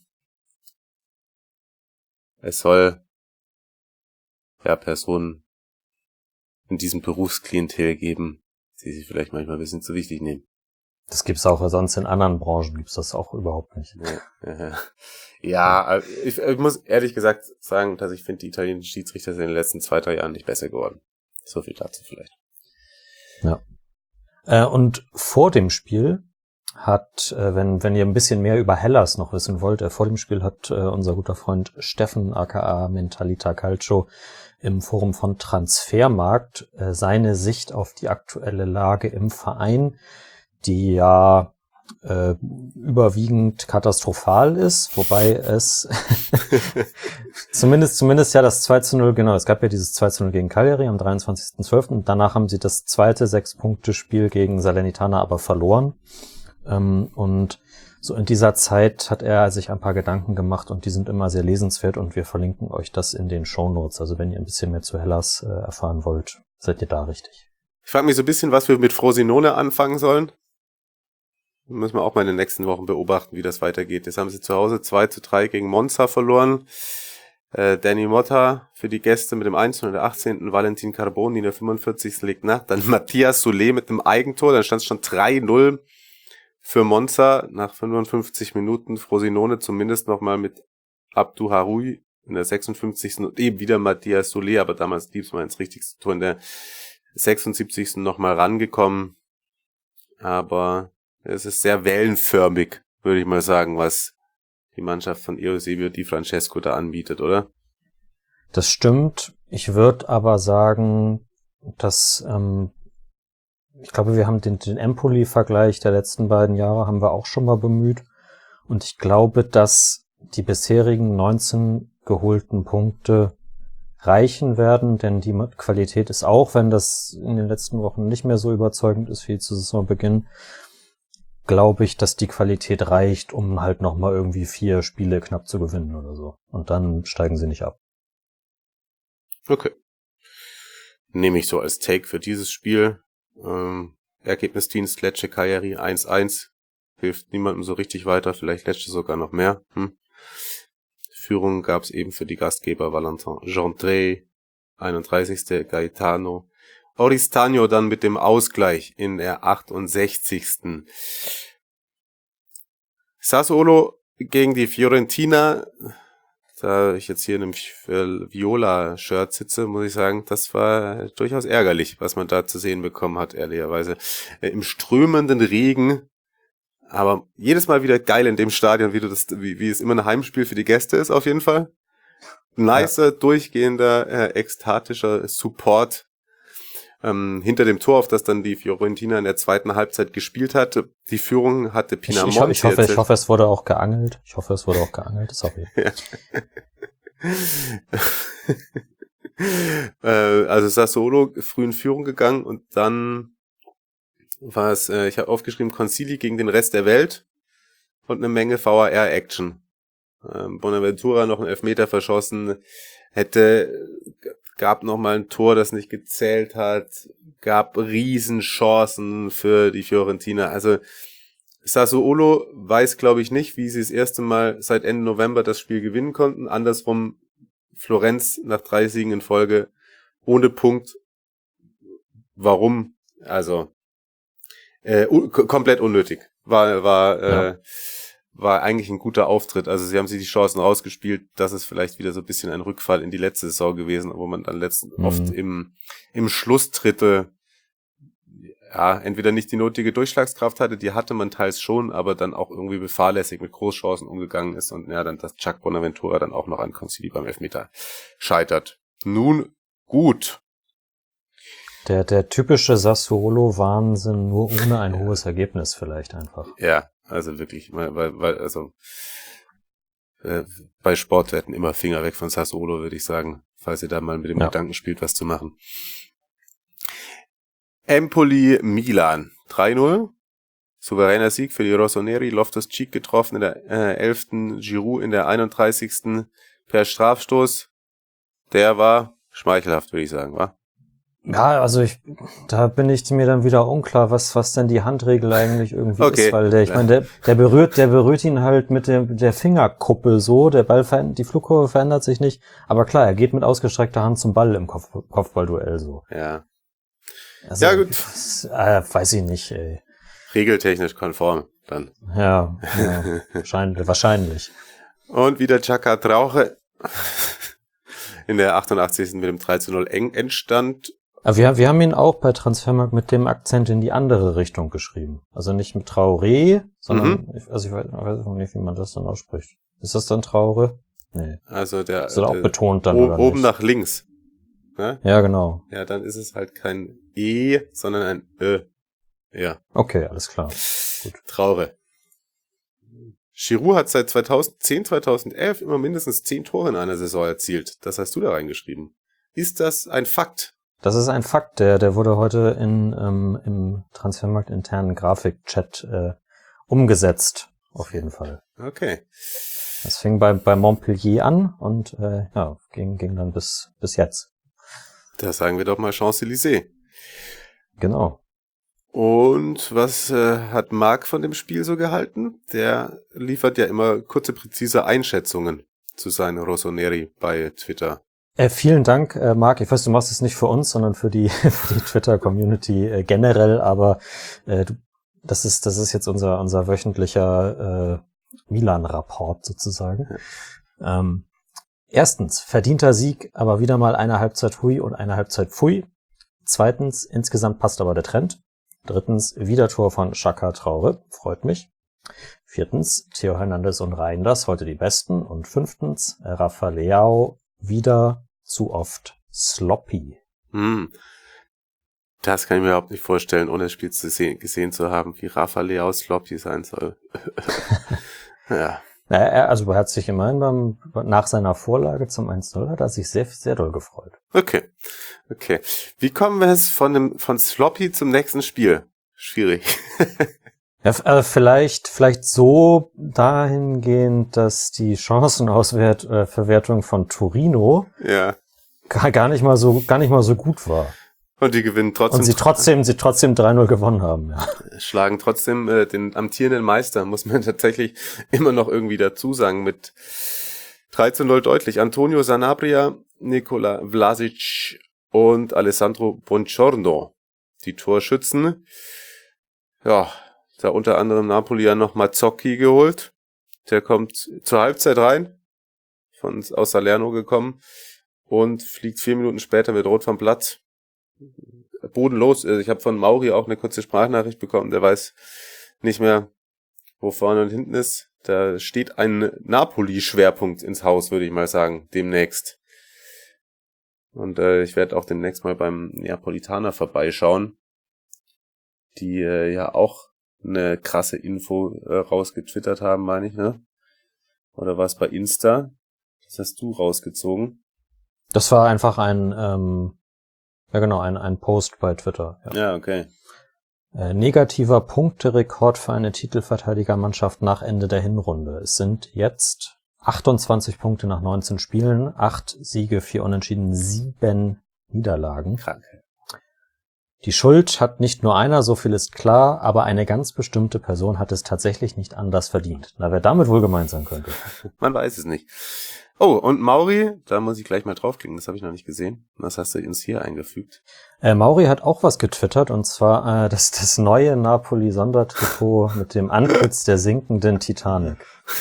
[SPEAKER 4] Es soll ja Personen in diesem Berufsklientel geben, die sich vielleicht manchmal ein bisschen zu wichtig nehmen.
[SPEAKER 5] Das gibt's auch, sonst in anderen Branchen gibt's das auch überhaupt nicht.
[SPEAKER 4] Ja, ja ich, ich muss ehrlich gesagt sagen, dass ich finde, die italienischen Schiedsrichter sind in den letzten zwei, drei Jahren nicht besser geworden. So viel dazu vielleicht.
[SPEAKER 5] Ja. Äh, und vor dem Spiel hat, äh, wenn wenn ihr ein bisschen mehr über Hellas noch wissen wollt, äh, vor dem Spiel hat äh, unser guter Freund Steffen aka Mentalita Calcio im Forum von Transfermarkt äh, seine Sicht auf die aktuelle Lage im Verein, die ja äh, überwiegend katastrophal ist, wobei es zumindest zumindest ja das zwei zu null, genau, es gab ja dieses zwei zu null gegen Cagliari am dreiundzwanzigsten zwölften Danach haben sie das zweite Sechs-Punkte-Spiel gegen Salernitana aber verloren. Ähm, und so in dieser Zeit hat er sich ein paar Gedanken gemacht und die sind immer sehr lesenswert und wir verlinken euch das in den Shownotes. Also wenn ihr ein bisschen mehr zu Hellas äh, erfahren wollt, seid ihr da richtig.
[SPEAKER 4] Ich frage mich so ein bisschen, was wir mit Frosinone anfangen sollen. Müssen wir auch mal in den nächsten Wochen beobachten, wie das weitergeht. Jetzt haben sie zu Hause zwei zu drei gegen Monza verloren. Äh, Danny Motta für die Gäste mit dem eins zu null in der achtzehnten Valentin Carboni in der fünfundvierzigsten legt nach. Dann Matthias Solé mit einem Eigentor. Dann stand es schon drei null für Monza nach fünfundfünfzig Minuten. Frosinone zumindest nochmal mit Abdu Haroui in der sechsundfünfzigsten und eben wieder Matthias Solé, aber damals lief es mal ins richtigste Tor in der sechsundsiebzigsten nochmal rangekommen. Aber es ist sehr wellenförmig, würde ich mal sagen, was die Mannschaft von Eusebio Di Francesco da anbietet, oder?
[SPEAKER 5] Das stimmt. Ich würde aber sagen, dass ähm, ich glaube, wir haben den, den Empoli-Vergleich der letzten beiden Jahre haben wir auch schon mal bemüht. Und ich glaube, dass die bisherigen neunzehn geholten Punkte reichen werden, denn die Qualität ist auch, wenn das in den letzten Wochen nicht mehr so überzeugend ist wie zu Saisonbeginn, glaube ich, dass die Qualität reicht, um halt nochmal irgendwie vier Spiele knapp zu gewinnen oder so. Und dann steigen sie nicht ab.
[SPEAKER 4] Okay. Nehme ich so als Take für dieses Spiel. Ähm, Ergebnisdienst Lecce Cagliari eins eins. Hilft niemandem so richtig weiter, vielleicht Lecce sogar noch mehr. Hm. Führung gab es eben für die Gastgeber Valentin Gendré, einunddreißigste Gaetano. Oristano dann mit dem Ausgleich in der achtundsechzigsten Sassuolo gegen die Fiorentina. Da ich jetzt hier in einem Viola-Shirt sitze, muss ich sagen, das war durchaus ärgerlich, was man da zu sehen bekommen hat, ehrlicherweise. Im strömenden Regen, aber jedes Mal wieder geil in dem Stadion, wie du das, wie, wie es immer ein Heimspiel für die Gäste ist, auf jeden Fall. Nicer, ja. durchgehender, äh, ekstatischer Support ähm, hinter dem Tor, auf das dann die Fiorentina in der zweiten Halbzeit gespielt hatte. Die Führung hatte Pinamonti.
[SPEAKER 5] Ich, ich, ich, hoffe, ich hoffe, es wurde auch geangelt. Ich hoffe, es wurde auch geangelt. Sorry.
[SPEAKER 4] Ja. äh, also Sassuolo früh in Führung gegangen und dann war es, äh, ich habe aufgeschrieben, Concili gegen den Rest der Welt und eine Menge V A R-Action. Ähm, Bonaventura noch einen Elfmeter verschossen, hätte, gab noch mal ein Tor, das nicht gezählt hat, gab Riesenchancen für die Fiorentina. Also Sassuolo weiß, glaube ich, nicht, wie sie das erste Mal seit Ende November das Spiel gewinnen konnten. Andersrum Florenz nach drei Siegen in Folge ohne Punkt. Warum? Also Äh, un- komplett unnötig. War war
[SPEAKER 5] Ja.
[SPEAKER 4] äh, war eigentlich ein guter Auftritt. Also sie haben sich die Chancen rausgespielt. Das ist vielleicht wieder so ein bisschen ein Rückfall in die letzte Saison gewesen, wo man dann letzten
[SPEAKER 5] Mhm.
[SPEAKER 4] oft im im Schlusstritte ja entweder nicht die nötige Durchschlagskraft hatte, die hatte man teils schon, aber dann auch irgendwie befahrlässig mit Großchancen umgegangen ist und ja dann das Chuck Bonaventura dann auch noch an Concili beim Elfmeter scheitert. Nun gut.
[SPEAKER 5] Der, der typische Sassuolo-Wahnsinn, nur ohne ein hohes Ergebnis vielleicht einfach.
[SPEAKER 4] Ja, also wirklich, weil, weil, weil also äh, bei Sportwetten immer Finger weg von Sassuolo, würde ich sagen, falls ihr da mal mit dem
[SPEAKER 5] Ja.
[SPEAKER 4] Gedanken spielt, was zu machen. Empoli Milan drei null. Souveräner Sieg für die Rossoneri. Loftus-Cheek getroffen in der äh, elften Giroud in der einunddreißigsten per Strafstoß. Der war schmeichelhaft, würde ich sagen, wa?
[SPEAKER 5] Ja, also ich, da bin ich mir dann wieder unklar, was, was denn die Handregel eigentlich irgendwie
[SPEAKER 4] Okay.
[SPEAKER 5] ist, weil der, ich meine, der, der berührt, der berührt ihn halt mit der, der Fingerkuppe so, der Ball verändert, die Flugkurve verändert sich nicht, aber klar, er geht mit ausgestreckter Hand zum Ball im Kopf, Kopfballduell so.
[SPEAKER 4] Ja.
[SPEAKER 5] Also,
[SPEAKER 4] Ja, gut.
[SPEAKER 5] das, äh, weiß ich nicht, ey.
[SPEAKER 4] Regeltechnisch konform dann.
[SPEAKER 5] Ja, ja wahrscheinlich, wahrscheinlich.
[SPEAKER 4] Und wieder Chaka Trauche in der achtundachtzigsten mit dem drei zu null eng Endstand.
[SPEAKER 5] Aber wir, wir haben ihn auch bei Transfermarkt mit dem Akzent in die andere Richtung geschrieben. Also nicht mit Traoré, sondern,
[SPEAKER 4] Mhm.
[SPEAKER 5] ich, also ich weiß, ich weiß auch nicht, wie man das dann ausspricht. Ist das dann Traore? Nee.
[SPEAKER 4] Also der,
[SPEAKER 5] Ist das auch
[SPEAKER 4] der
[SPEAKER 5] betont dann,
[SPEAKER 4] o-
[SPEAKER 5] oder
[SPEAKER 4] oben
[SPEAKER 5] nicht?
[SPEAKER 4] nach links. Ne?
[SPEAKER 5] Ja, genau.
[SPEAKER 4] Ja, dann ist es halt kein E, sondern ein Ö. Ja,
[SPEAKER 5] Okay, alles klar.
[SPEAKER 4] Traure. Giroud hat seit zweitausendzehn, zweitausendelf immer mindestens zehn Tore in einer Saison erzielt. Das hast du da reingeschrieben. Ist das ein Fakt?
[SPEAKER 5] Das ist ein Fakt, der, der wurde heute in, ähm, im Transfermarkt internen Grafik-Chat äh, umgesetzt. Auf jeden Fall.
[SPEAKER 4] Okay.
[SPEAKER 5] Das fing bei, bei Montpellier an und äh, ja, ging, ging dann bis, bis jetzt.
[SPEAKER 4] Da sagen wir doch mal Champs-Élysées.
[SPEAKER 5] Genau.
[SPEAKER 4] Und was äh, hat Marc von dem Spiel so gehalten? Der liefert ja immer kurze, präzise Einschätzungen zu seinen Rossoneri bei Twitter.
[SPEAKER 5] Äh, vielen Dank, äh, Marc. Ich weiß, du machst es nicht für uns, sondern für die, für die Twitter-Community äh, generell, aber äh, du, das ist das ist jetzt unser unser wöchentlicher äh, Milan-Rapport sozusagen. Ja. Ähm, erstens, verdienter Sieg, aber wieder mal eine Halbzeit hui und eine Halbzeit pfui. Zweitens, insgesamt passt aber der Trend. Drittens, wieder Tor von Xhaka Traore, freut mich. Viertens, Theo Hernandez und Reinders, heute die Besten. Und fünftens, Rafa Leao, wieder zu oft sloppy.
[SPEAKER 4] Hm. Das kann ich mir überhaupt nicht vorstellen, ohne das Spiel zu sehen, gesehen zu haben, wie Rafa Leao sloppy sein soll. Ja.
[SPEAKER 5] Naja, er, also er hat sich immerhin beim, nach seiner Vorlage zum eins null hat er sich sehr, sehr doll gefreut.
[SPEAKER 4] Okay, okay. Wie kommen wir jetzt von dem, von Sloppy zum nächsten Spiel? Schwierig.
[SPEAKER 5] Ja, äh, vielleicht, vielleicht so dahingehend, dass die Chancenauswertung von Torino
[SPEAKER 4] ja.
[SPEAKER 5] gar, gar nicht mal so, gar nicht mal so gut war.
[SPEAKER 4] Und die gewinnen trotzdem.
[SPEAKER 5] Und sie trotzdem, sie trotzdem drei null gewonnen haben, ja.
[SPEAKER 4] Schlagen trotzdem äh, den amtierenden Meister, muss man tatsächlich immer noch irgendwie dazu sagen, mit drei zu null deutlich. Antonio Sanabria, Nikola Vlasic und Alessandro Bongiorno, die Torschützen. Ja, da unter anderem Napoli ja noch Mazzocchi geholt. Der kommt zur Halbzeit rein, von aus Salerno gekommen und fliegt vier Minuten später mit Rot vom Platz. Bodenlos. Ich habe von Mauri auch eine kurze Sprachnachricht bekommen. Der weiß nicht mehr, wo vorne und hinten ist. Da steht ein Napoli-Schwerpunkt ins Haus, würde ich mal sagen, demnächst. Und äh, ich werde auch demnächst mal beim Neapolitaner vorbeischauen, die äh, ja auch eine krasse Info äh, rausgetwittert haben, meine ich, ne? Oder war es bei Insta? Das hast du rausgezogen.
[SPEAKER 5] Das war einfach ein ähm Ja, genau, ein, ein Post bei Twitter. Ja,
[SPEAKER 4] ja okay.
[SPEAKER 5] Äh, negativer Punkterekord für eine Titelverteidigermannschaft nach Ende der Hinrunde. Es sind jetzt achtundzwanzig Punkte nach neunzehn Spielen, acht Siege, vier Unentschieden, sieben Niederlagen.
[SPEAKER 4] Krank.
[SPEAKER 5] Die Schuld hat nicht nur einer, so viel ist klar, aber eine ganz bestimmte Person hat es tatsächlich nicht anders verdient. Na, wer damit wohl gemeint sein könnte.
[SPEAKER 4] Man weiß es nicht. Oh, und Mauri, da muss ich gleich mal draufklicken, das habe ich noch nicht gesehen. Was hast du uns hier eingefügt?
[SPEAKER 5] Äh, Mauri hat auch was getwittert, und zwar äh, das, das neue Napoli-Sondertrikot mit dem Antlitz der sinkenden Titanic.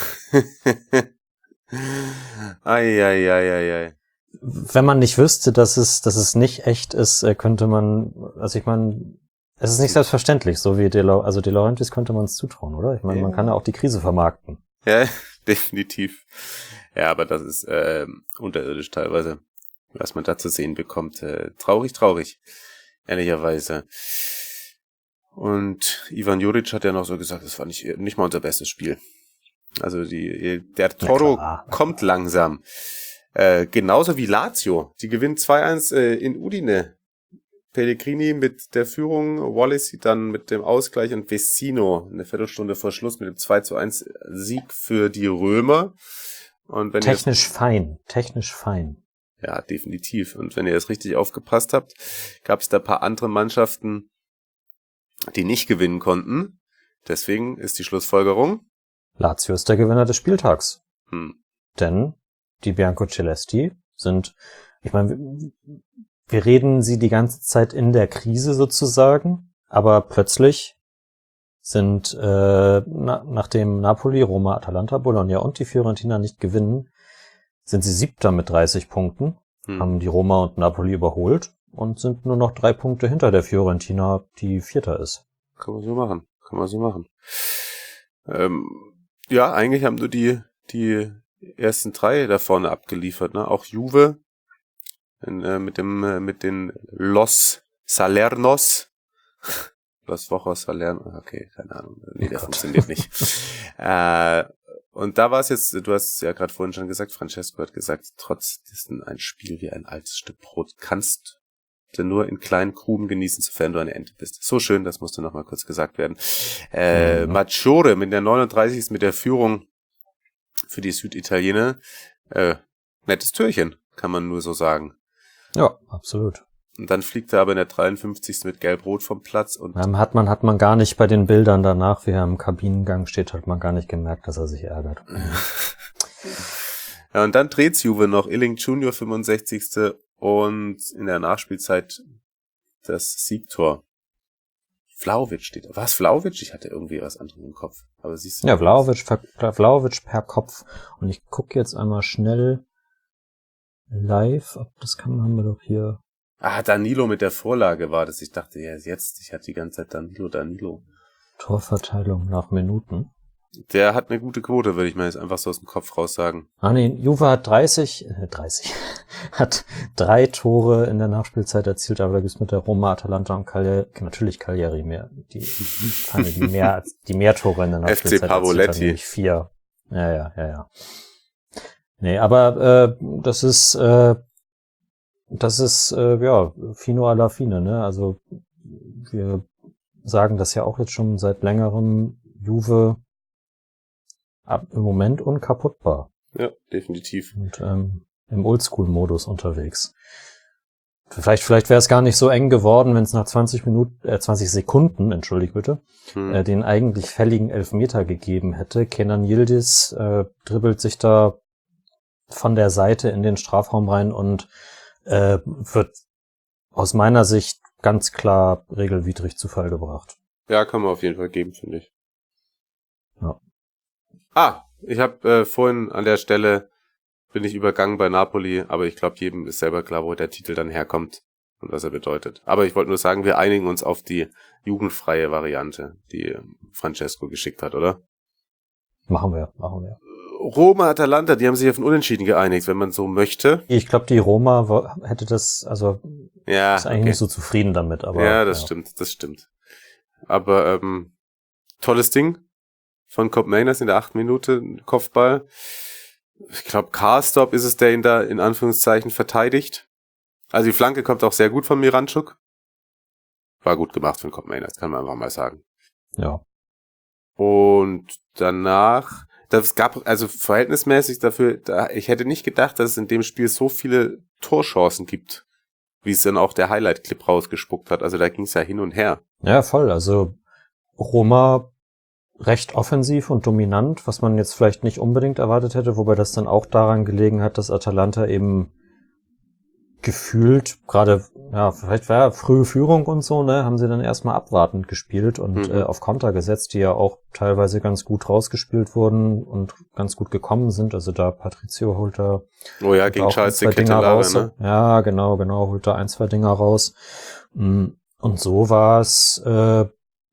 [SPEAKER 4] Eieieiei.
[SPEAKER 5] Wenn man nicht wüsste, dass es, dass es nicht echt ist, könnte man, also ich meine, es ist nicht selbstverständlich, so wie De, La, also De Laurentiis könnte man es zutrauen, oder? Ich meine, ja. Man kann ja auch die Krise vermarkten.
[SPEAKER 4] Ja, definitiv. Ja, aber das ist äh, unterirdisch teilweise, was man da zu sehen bekommt. Äh, traurig, traurig, ehrlicherweise. Und Ivan Juric hat ja noch so gesagt, das war nicht, nicht mal unser bestes Spiel. Also die, der Toro ja, kommt langsam. Äh, genauso wie Lazio. Die gewinnt zwei eins äh, in Udine. Pellegrini mit der Führung, Wallace dann mit dem Ausgleich und Vecino eine Viertelstunde vor Schluss mit dem zwei zu eins Sieg für die Römer. Und wenn
[SPEAKER 5] technisch
[SPEAKER 4] ihr
[SPEAKER 5] fein, technisch fein.
[SPEAKER 4] Ja, definitiv. Und wenn ihr jetzt richtig aufgepasst habt, gab es da ein paar andere Mannschaften, die nicht gewinnen konnten. Deswegen ist die Schlussfolgerung:
[SPEAKER 5] Lazio ist der Gewinner des Spieltags.
[SPEAKER 4] Hm.
[SPEAKER 5] Denn die Biancocelesti sind, ich meine, wir reden sie die ganze Zeit in der Krise sozusagen, aber plötzlich sind, äh, na, nachdem Napoli, Roma, Atalanta, Bologna und die Fiorentina nicht gewinnen, sind sie Siebter mit dreißig Punkten, hm. haben die Roma und Napoli überholt und sind nur noch drei Punkte hinter der Fiorentina, die Vierter ist.
[SPEAKER 4] Kann man so machen, kann man so machen. Ähm, ja, eigentlich haben du die, die ersten drei da vorne abgeliefert, ne? Auch Juve in, äh, mit dem äh, mit den Los Salernos. Los Vojos Salerno, okay, keine Ahnung. Nee, der oh funktioniert nicht. äh, und da war es jetzt, du hast es ja gerade vorhin schon gesagt, Francesco hat gesagt, trotz dessen ein Spiel wie ein altes Stück Brot kannst du nur in kleinen Krumen genießen, sofern du eine Ente bist. So schön, das musste noch mal kurz gesagt werden. Äh, mhm. Maggiore mit der neununddreißigsten mit der Führung für die Süditaliener. Äh, nettes Türchen, kann man nur so sagen.
[SPEAKER 5] Ja, absolut.
[SPEAKER 4] Und dann fliegt er aber in der dreiundfünfzigsten mit Gelb-Rot vom Platz. Und
[SPEAKER 5] Ähm, hat man, hat man gar nicht bei den Bildern danach, wie er im Kabinengang steht, hat man gar nicht gemerkt, dass er sich ärgert.
[SPEAKER 4] Ja, und dann dreht Juve noch. Illing Junior fünfundsechzigste und in der Nachspielzeit das Siegtor. Vlahovic steht. War es Vlahovic? Ich hatte irgendwie was anderes im Kopf. Aber siehst du.
[SPEAKER 5] Ja, Vlahovic, Vlahovic per Kopf. Und ich gucke jetzt einmal schnell live, ob das kann, haben wir doch hier.
[SPEAKER 4] Ah, Danilo mit der Vorlage war das. Ich dachte, ja, jetzt, ich hatte die ganze Zeit Danilo, Danilo.
[SPEAKER 5] Torverteilung nach Minuten.
[SPEAKER 4] Der hat eine gute Quote, würde ich mal jetzt einfach so aus dem Kopf raus sagen.
[SPEAKER 5] Ah nee, Juve hat dreißig, äh, dreißig, hat drei Tore in der Nachspielzeit erzielt, aber da gibt's mit der Roma, Atalanta und Cagliari, natürlich Cagliari mehr, die, die mehr, die mehr Tore in der Nachspielzeit
[SPEAKER 4] F C Pavoletti.
[SPEAKER 5] erzielt, nämlich vier. Ja, ja, ja, ja. Nee, aber, äh, das ist, äh, das ist, äh, ja, fino alla fine, ne, also, wir sagen das ja auch jetzt schon seit längerem, Juve, ab, im Moment unkaputtbar.
[SPEAKER 4] Ja, definitiv.
[SPEAKER 5] Und ähm, im Oldschool-Modus unterwegs. Vielleicht, vielleicht wäre es gar nicht so eng geworden, wenn es nach zwanzig Minuten, äh, zwanzig Sekunden, entschuldigt bitte,
[SPEAKER 4] Hm.
[SPEAKER 5] äh, den eigentlich fälligen Elfmeter gegeben hätte. Kenan Yildiz äh, dribbelt sich da von der Seite in den Strafraum rein und äh, wird aus meiner Sicht ganz klar regelwidrig zu Fall gebracht.
[SPEAKER 4] Ja, kann man auf jeden Fall geben, finde ich.
[SPEAKER 5] Ja.
[SPEAKER 4] Ah, ich habe äh, vorhin an der Stelle bin ich übergangen bei Napoli, aber ich glaube, jedem ist selber klar, wo der Titel dann herkommt und was er bedeutet. Aber ich wollte nur sagen, wir einigen uns auf die jugendfreie Variante, die Francesco geschickt hat, oder?
[SPEAKER 5] Machen wir, machen wir.
[SPEAKER 4] Roma, Atalanta, die haben sich auf ein Unentschieden geeinigt, wenn man so möchte.
[SPEAKER 5] Ich glaube, die Roma wo- hätte das, also
[SPEAKER 4] Ja,
[SPEAKER 5] ist eigentlich
[SPEAKER 4] okay.
[SPEAKER 5] nicht so zufrieden damit, aber
[SPEAKER 4] Ja, das stimmt, das stimmt. Aber ähm, tolles Ding von Cobb Mainers in der achten Minute, Kopfball. Ich glaube, Karstop ist es, der ihn da in Anführungszeichen verteidigt. Also die Flanke kommt auch sehr gut von Miranchuk. War gut gemacht von Cobb Mainers, kann man einfach mal sagen.
[SPEAKER 5] Ja.
[SPEAKER 4] Und danach, das gab also verhältnismäßig dafür, da, ich hätte nicht gedacht, dass es in dem Spiel so viele Torchancen gibt, wie es dann auch der Highlight-Clip rausgespuckt hat. Also da ging es ja hin und her.
[SPEAKER 5] Ja, voll. Also Roma recht offensiv und dominant, was man jetzt vielleicht nicht unbedingt erwartet hätte, wobei das dann auch daran gelegen hat, dass Atalanta eben gefühlt, gerade, ja, vielleicht war ja frühe Führung und so, ne, haben sie dann erstmal abwartend gespielt und
[SPEAKER 4] Mhm.
[SPEAKER 5] äh, auf Konter gesetzt, die ja auch teilweise ganz gut rausgespielt wurden und ganz gut gekommen sind. Also da Patricio holt da
[SPEAKER 4] Oh ja,
[SPEAKER 5] holt
[SPEAKER 4] gegen
[SPEAKER 5] auch
[SPEAKER 4] Charles
[SPEAKER 5] ein,
[SPEAKER 4] de
[SPEAKER 5] zwei Dinger
[SPEAKER 4] Kettelare,
[SPEAKER 5] raus.
[SPEAKER 4] ne?
[SPEAKER 5] Ja, genau, genau, holt da ein, zwei Dinger raus. Und so war es, äh,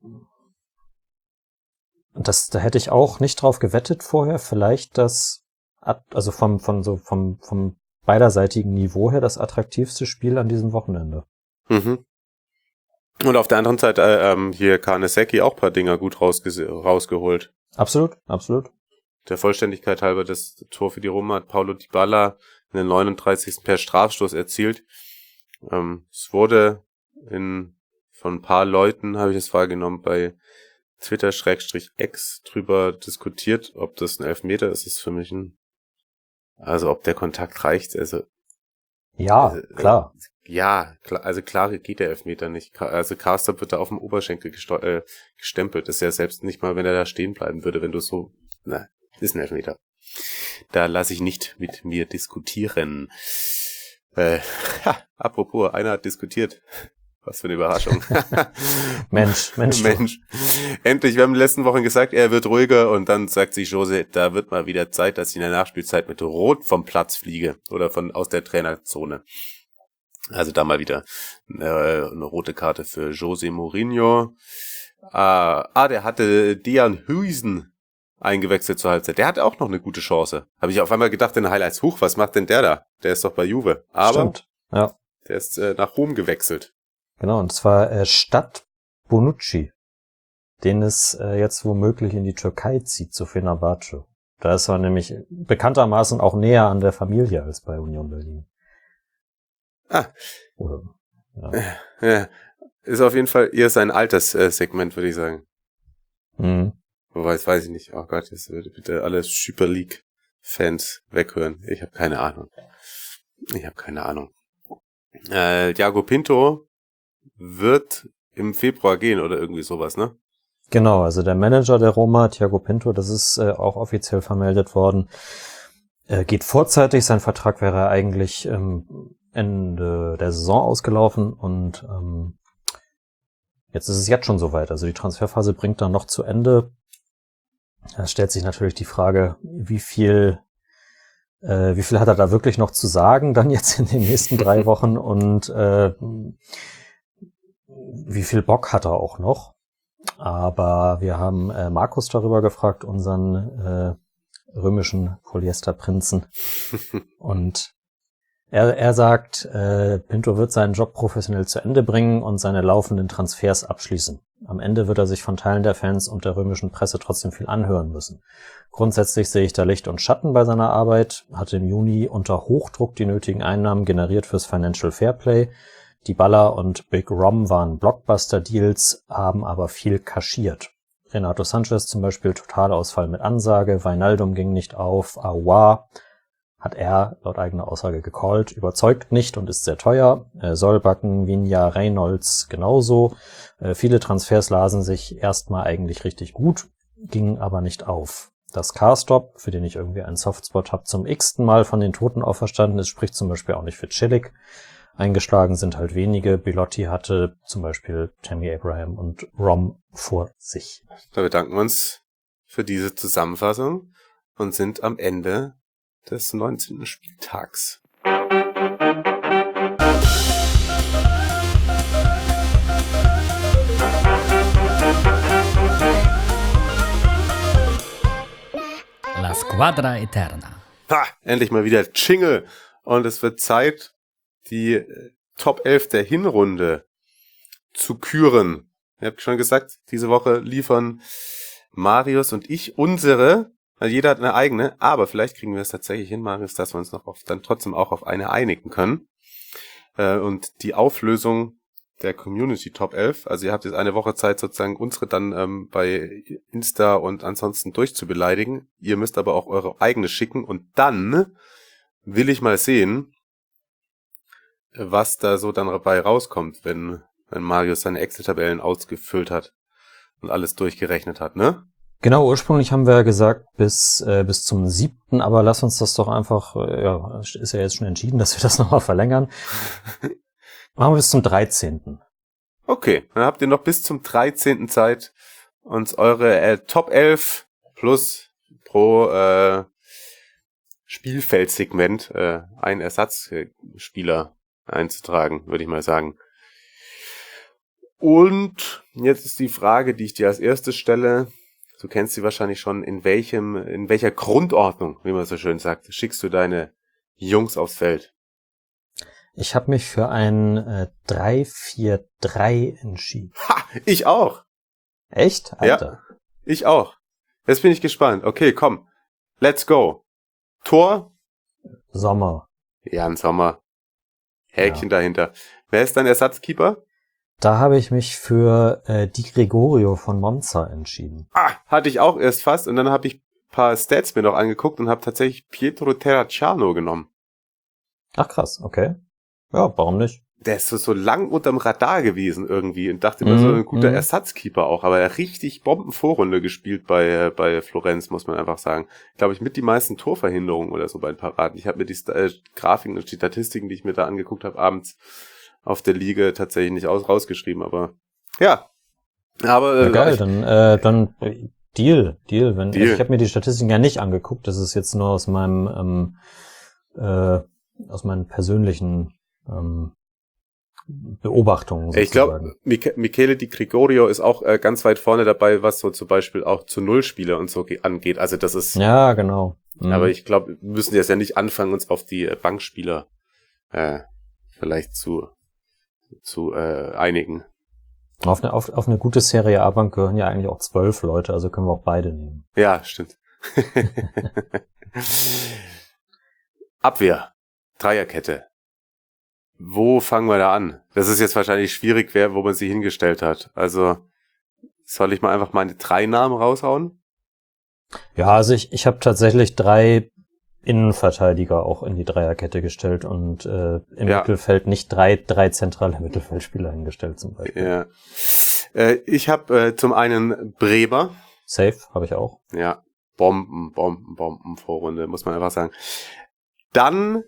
[SPEAKER 5] das, da hätte ich auch nicht drauf gewettet vorher, vielleicht das, also vom, von so, vom, vom beiderseitigen Niveau her das attraktivste Spiel an diesem Wochenende.
[SPEAKER 4] Mhm. Und auf der anderen Seite äh, ähm, hier Karnesecki auch ein paar Dinger gut rausge- rausgeholt.
[SPEAKER 5] Absolut, absolut.
[SPEAKER 4] Der Vollständigkeit halber das Tor für die Roma hat Paulo Dybala in der neununddreißigsten per Strafstoß erzielt. Ähm, es wurde in, von ein paar Leuten, habe ich es wahrgenommen, bei Twitter-X drüber diskutiert, ob das ein Elfmeter ist. Das ist für mich ein, also ob der Kontakt reicht. Also
[SPEAKER 5] Ja,
[SPEAKER 4] äh,
[SPEAKER 5] klar.
[SPEAKER 4] Ja, klar, also klar geht der Elfmeter nicht. Ka- Also Karstop wird da auf dem Oberschenkel gesto- äh, gestempelt. Das ist ja selbst nicht mal, wenn er da stehen bleiben würde, wenn du so, na, ist ein Elfmeter. Da lasse ich nicht mit mir diskutieren. Äh, ha, apropos, einer hat diskutiert. Was für eine Überraschung.
[SPEAKER 5] Mensch, Mensch.
[SPEAKER 4] Mensch. Endlich, wir haben in den letzten Wochen gesagt, er wird ruhiger und dann sagt sich Jose, da wird mal wieder Zeit, dass ich in der Nachspielzeit mit Rot vom Platz fliege oder von aus der Trainerzone. Also da mal wieder äh, eine rote Karte für Jose Mourinho. Ah, ah, der hatte Dejan Huijsen eingewechselt zur Halbzeit. Der hatte auch noch eine gute Chance. Habe ich auf einmal gedacht in den Highlights, huch, was macht denn der da? Der ist doch bei Juve. Aber
[SPEAKER 5] Stimmt. Ja,
[SPEAKER 4] der ist äh, nach Rom gewechselt.
[SPEAKER 5] genau. Und zwar äh, Stadt Bonucci, den es äh, jetzt womöglich in die Türkei zieht, zu Fenerbahce. Da ist er nämlich bekanntermaßen auch näher an der Familie als bei Union Berlin.
[SPEAKER 4] Ah.
[SPEAKER 5] Oder, ja.
[SPEAKER 4] Ja, ist auf jeden Fall eher sein Alterssegment, würde ich sagen.
[SPEAKER 5] Mhm.
[SPEAKER 4] Wobei, das weiß ich nicht. Oh Gott, jetzt würde bitte alle Super League-Fans weghören. Ich habe keine Ahnung. Ich habe keine Ahnung. Äh, Thiago Pinto wird im Februar gehen oder irgendwie sowas, ne?
[SPEAKER 5] Genau, also der Manager der Roma, Thiago Pinto, das ist äh, auch offiziell vermeldet worden, äh, geht vorzeitig. Sein Vertrag wäre eigentlich ähm, Ende der Saison ausgelaufen und ähm, jetzt ist es jetzt schon soweit. Also die Transferphase bringt dann noch zu Ende. Da stellt sich natürlich die Frage, wie viel, äh, wie viel hat er da wirklich noch zu sagen dann jetzt in den nächsten drei Wochen und äh, wie viel Bock hat er auch noch? Aber wir haben äh, Markus darüber gefragt, unseren äh, römischen Polyesterprinzen. Und er, er sagt, äh, Pinto wird seinen Job professionell zu Ende bringen und seine laufenden Transfers abschließen. Am Ende wird er sich von Teilen der Fans und der römischen Presse trotzdem viel anhören müssen. Grundsätzlich sehe ich da Licht und Schatten bei seiner Arbeit, hatte im Juni unter Hochdruck die nötigen Einnahmen generiert fürs Financial Fairplay. Dybala und Big Rom waren Blockbuster-Deals, haben aber viel kaschiert. Renato Sanchez zum Beispiel Totalausfall mit Ansage, Wijnaldum ging nicht auf, Aouar hat er laut eigener Aussage gecallt, überzeugt nicht und ist sehr teuer. Äh, Solbakken, Viña, Reynolds genauso. Äh, viele Transfers lasen sich erstmal eigentlich richtig gut, gingen aber nicht auf. Das Carstop, für den ich irgendwie einen Softspot habe, zum x-ten Mal von den Toten auferstanden ist, spricht zum Beispiel auch nicht für Celik. Eingeschlagen sind halt wenige. Belotti hatte zum Beispiel Tammy Abraham und Rom vor sich.
[SPEAKER 4] Da bedanken wir uns für diese Zusammenfassung und sind am Ende des neunzehnten Spieltags.
[SPEAKER 3] La Squadra Eterna.
[SPEAKER 4] Ha! Endlich mal wieder Jingle. Und es wird Zeit, die Top elf der Hinrunde zu küren. Ihr habt schon gesagt, diese Woche liefern Marius und ich unsere, weil jeder hat eine eigene, aber vielleicht kriegen wir es tatsächlich hin, Marius, dass wir uns noch auf, dann trotzdem auch auf eine einigen können. Und die Auflösung der Community Top elf, also ihr habt jetzt eine Woche Zeit, sozusagen unsere dann ähm, bei Insta und ansonsten durchzubeleidigen. Ihr müsst aber auch eure eigene schicken und dann will ich mal sehen, was da so dann dabei rauskommt, wenn, wenn Marius seine Excel-Tabellen ausgefüllt hat und alles durchgerechnet hat, ne?
[SPEAKER 5] Genau, ursprünglich haben wir ja gesagt bis äh, bis zum siebten, aber lass uns das doch einfach, äh, ja, ist ja jetzt schon entschieden, dass wir das nochmal verlängern. Machen wir bis zum dreizehnten.
[SPEAKER 4] Okay, dann habt ihr noch bis zum dreizehnten Zeit, uns eure äh, Top elf plus pro äh, Spielfeldsegment äh, ein Ersatzspieler einzutragen, würde ich mal sagen. Und jetzt ist die Frage, die ich dir als erstes stelle, du kennst sie wahrscheinlich schon, in welchem, in welcher Grundordnung, wie man so schön sagt, schickst du deine Jungs aufs Feld?
[SPEAKER 5] Ich habe mich für ein äh, drei vier drei entschieden.
[SPEAKER 4] Ha, ich auch.
[SPEAKER 5] Echt? Alter.
[SPEAKER 4] Ja, ich auch. Jetzt bin ich gespannt. Okay, komm. Let's go. Tor?
[SPEAKER 5] Sommer.
[SPEAKER 4] Jan Sommer. Häkchen ja. Dahinter. Wer ist dein Ersatzkeeper?
[SPEAKER 5] Da habe ich mich für äh, Di Gregorio von Monza entschieden.
[SPEAKER 4] Ah, hatte ich auch erst fast. Und dann habe ich ein paar Stats mir noch angeguckt und habe tatsächlich Pietro Terracciano genommen.
[SPEAKER 5] Ach krass, okay. Ja, warum nicht?
[SPEAKER 4] Der ist so, so lang unterm Radar gewesen irgendwie und dachte immer mm, so ein guter mm. Ersatzkeeper auch, aber er hat richtig Bombenvorrunde gespielt bei bei Florenz, muss man einfach sagen. Glaube ich, mit die meisten Torverhinderungen oder so bei den Paraden. Ich habe mir die äh, Grafiken und die Statistiken, die ich mir da angeguckt habe, abends auf der Liga tatsächlich nicht aus rausgeschrieben, aber ja. Aber
[SPEAKER 5] ja, geil, dann äh, dann äh, Deal, Deal, wenn
[SPEAKER 4] Deal.
[SPEAKER 5] Also ich habe mir die Statistiken ja nicht angeguckt, das ist jetzt nur aus meinem ähm, äh, aus meinen persönlichen ähm, Beobachtungen sozusagen.
[SPEAKER 4] Ich glaube, Mich- Michele Di Gregorio ist auch äh, ganz weit vorne dabei, was so zum Beispiel auch zu Nullspiele und so ge- angeht. Also das ist...
[SPEAKER 5] Ja, genau. Mhm.
[SPEAKER 4] Aber ich glaube, wir müssen jetzt ja nicht anfangen, uns auf die äh, Bankspieler äh, vielleicht zu zu äh, einigen.
[SPEAKER 5] Auf eine, auf, auf eine gute Serie A-Bank gehören ja eigentlich auch zwölf Leute, also können wir auch beide nehmen.
[SPEAKER 4] Ja, stimmt. Abwehr. Dreierkette. Wo fangen wir da an? Das ist jetzt wahrscheinlich schwierig, wer, wo man sie hingestellt hat. Also, soll ich mal einfach meine drei Namen raushauen?
[SPEAKER 5] Ja, also ich, ich habe tatsächlich drei Innenverteidiger auch in die Dreierkette gestellt und äh, im
[SPEAKER 4] Ja.
[SPEAKER 5] Mittelfeld nicht drei drei zentrale Mittelfeldspieler hingestellt zum Beispiel.
[SPEAKER 4] Ja. Äh, ich habe äh, zum einen Bremer.
[SPEAKER 5] Safe habe ich auch.
[SPEAKER 4] Ja, Bomben, Bomben, Bomben, Vorrunde, muss man einfach sagen. Dann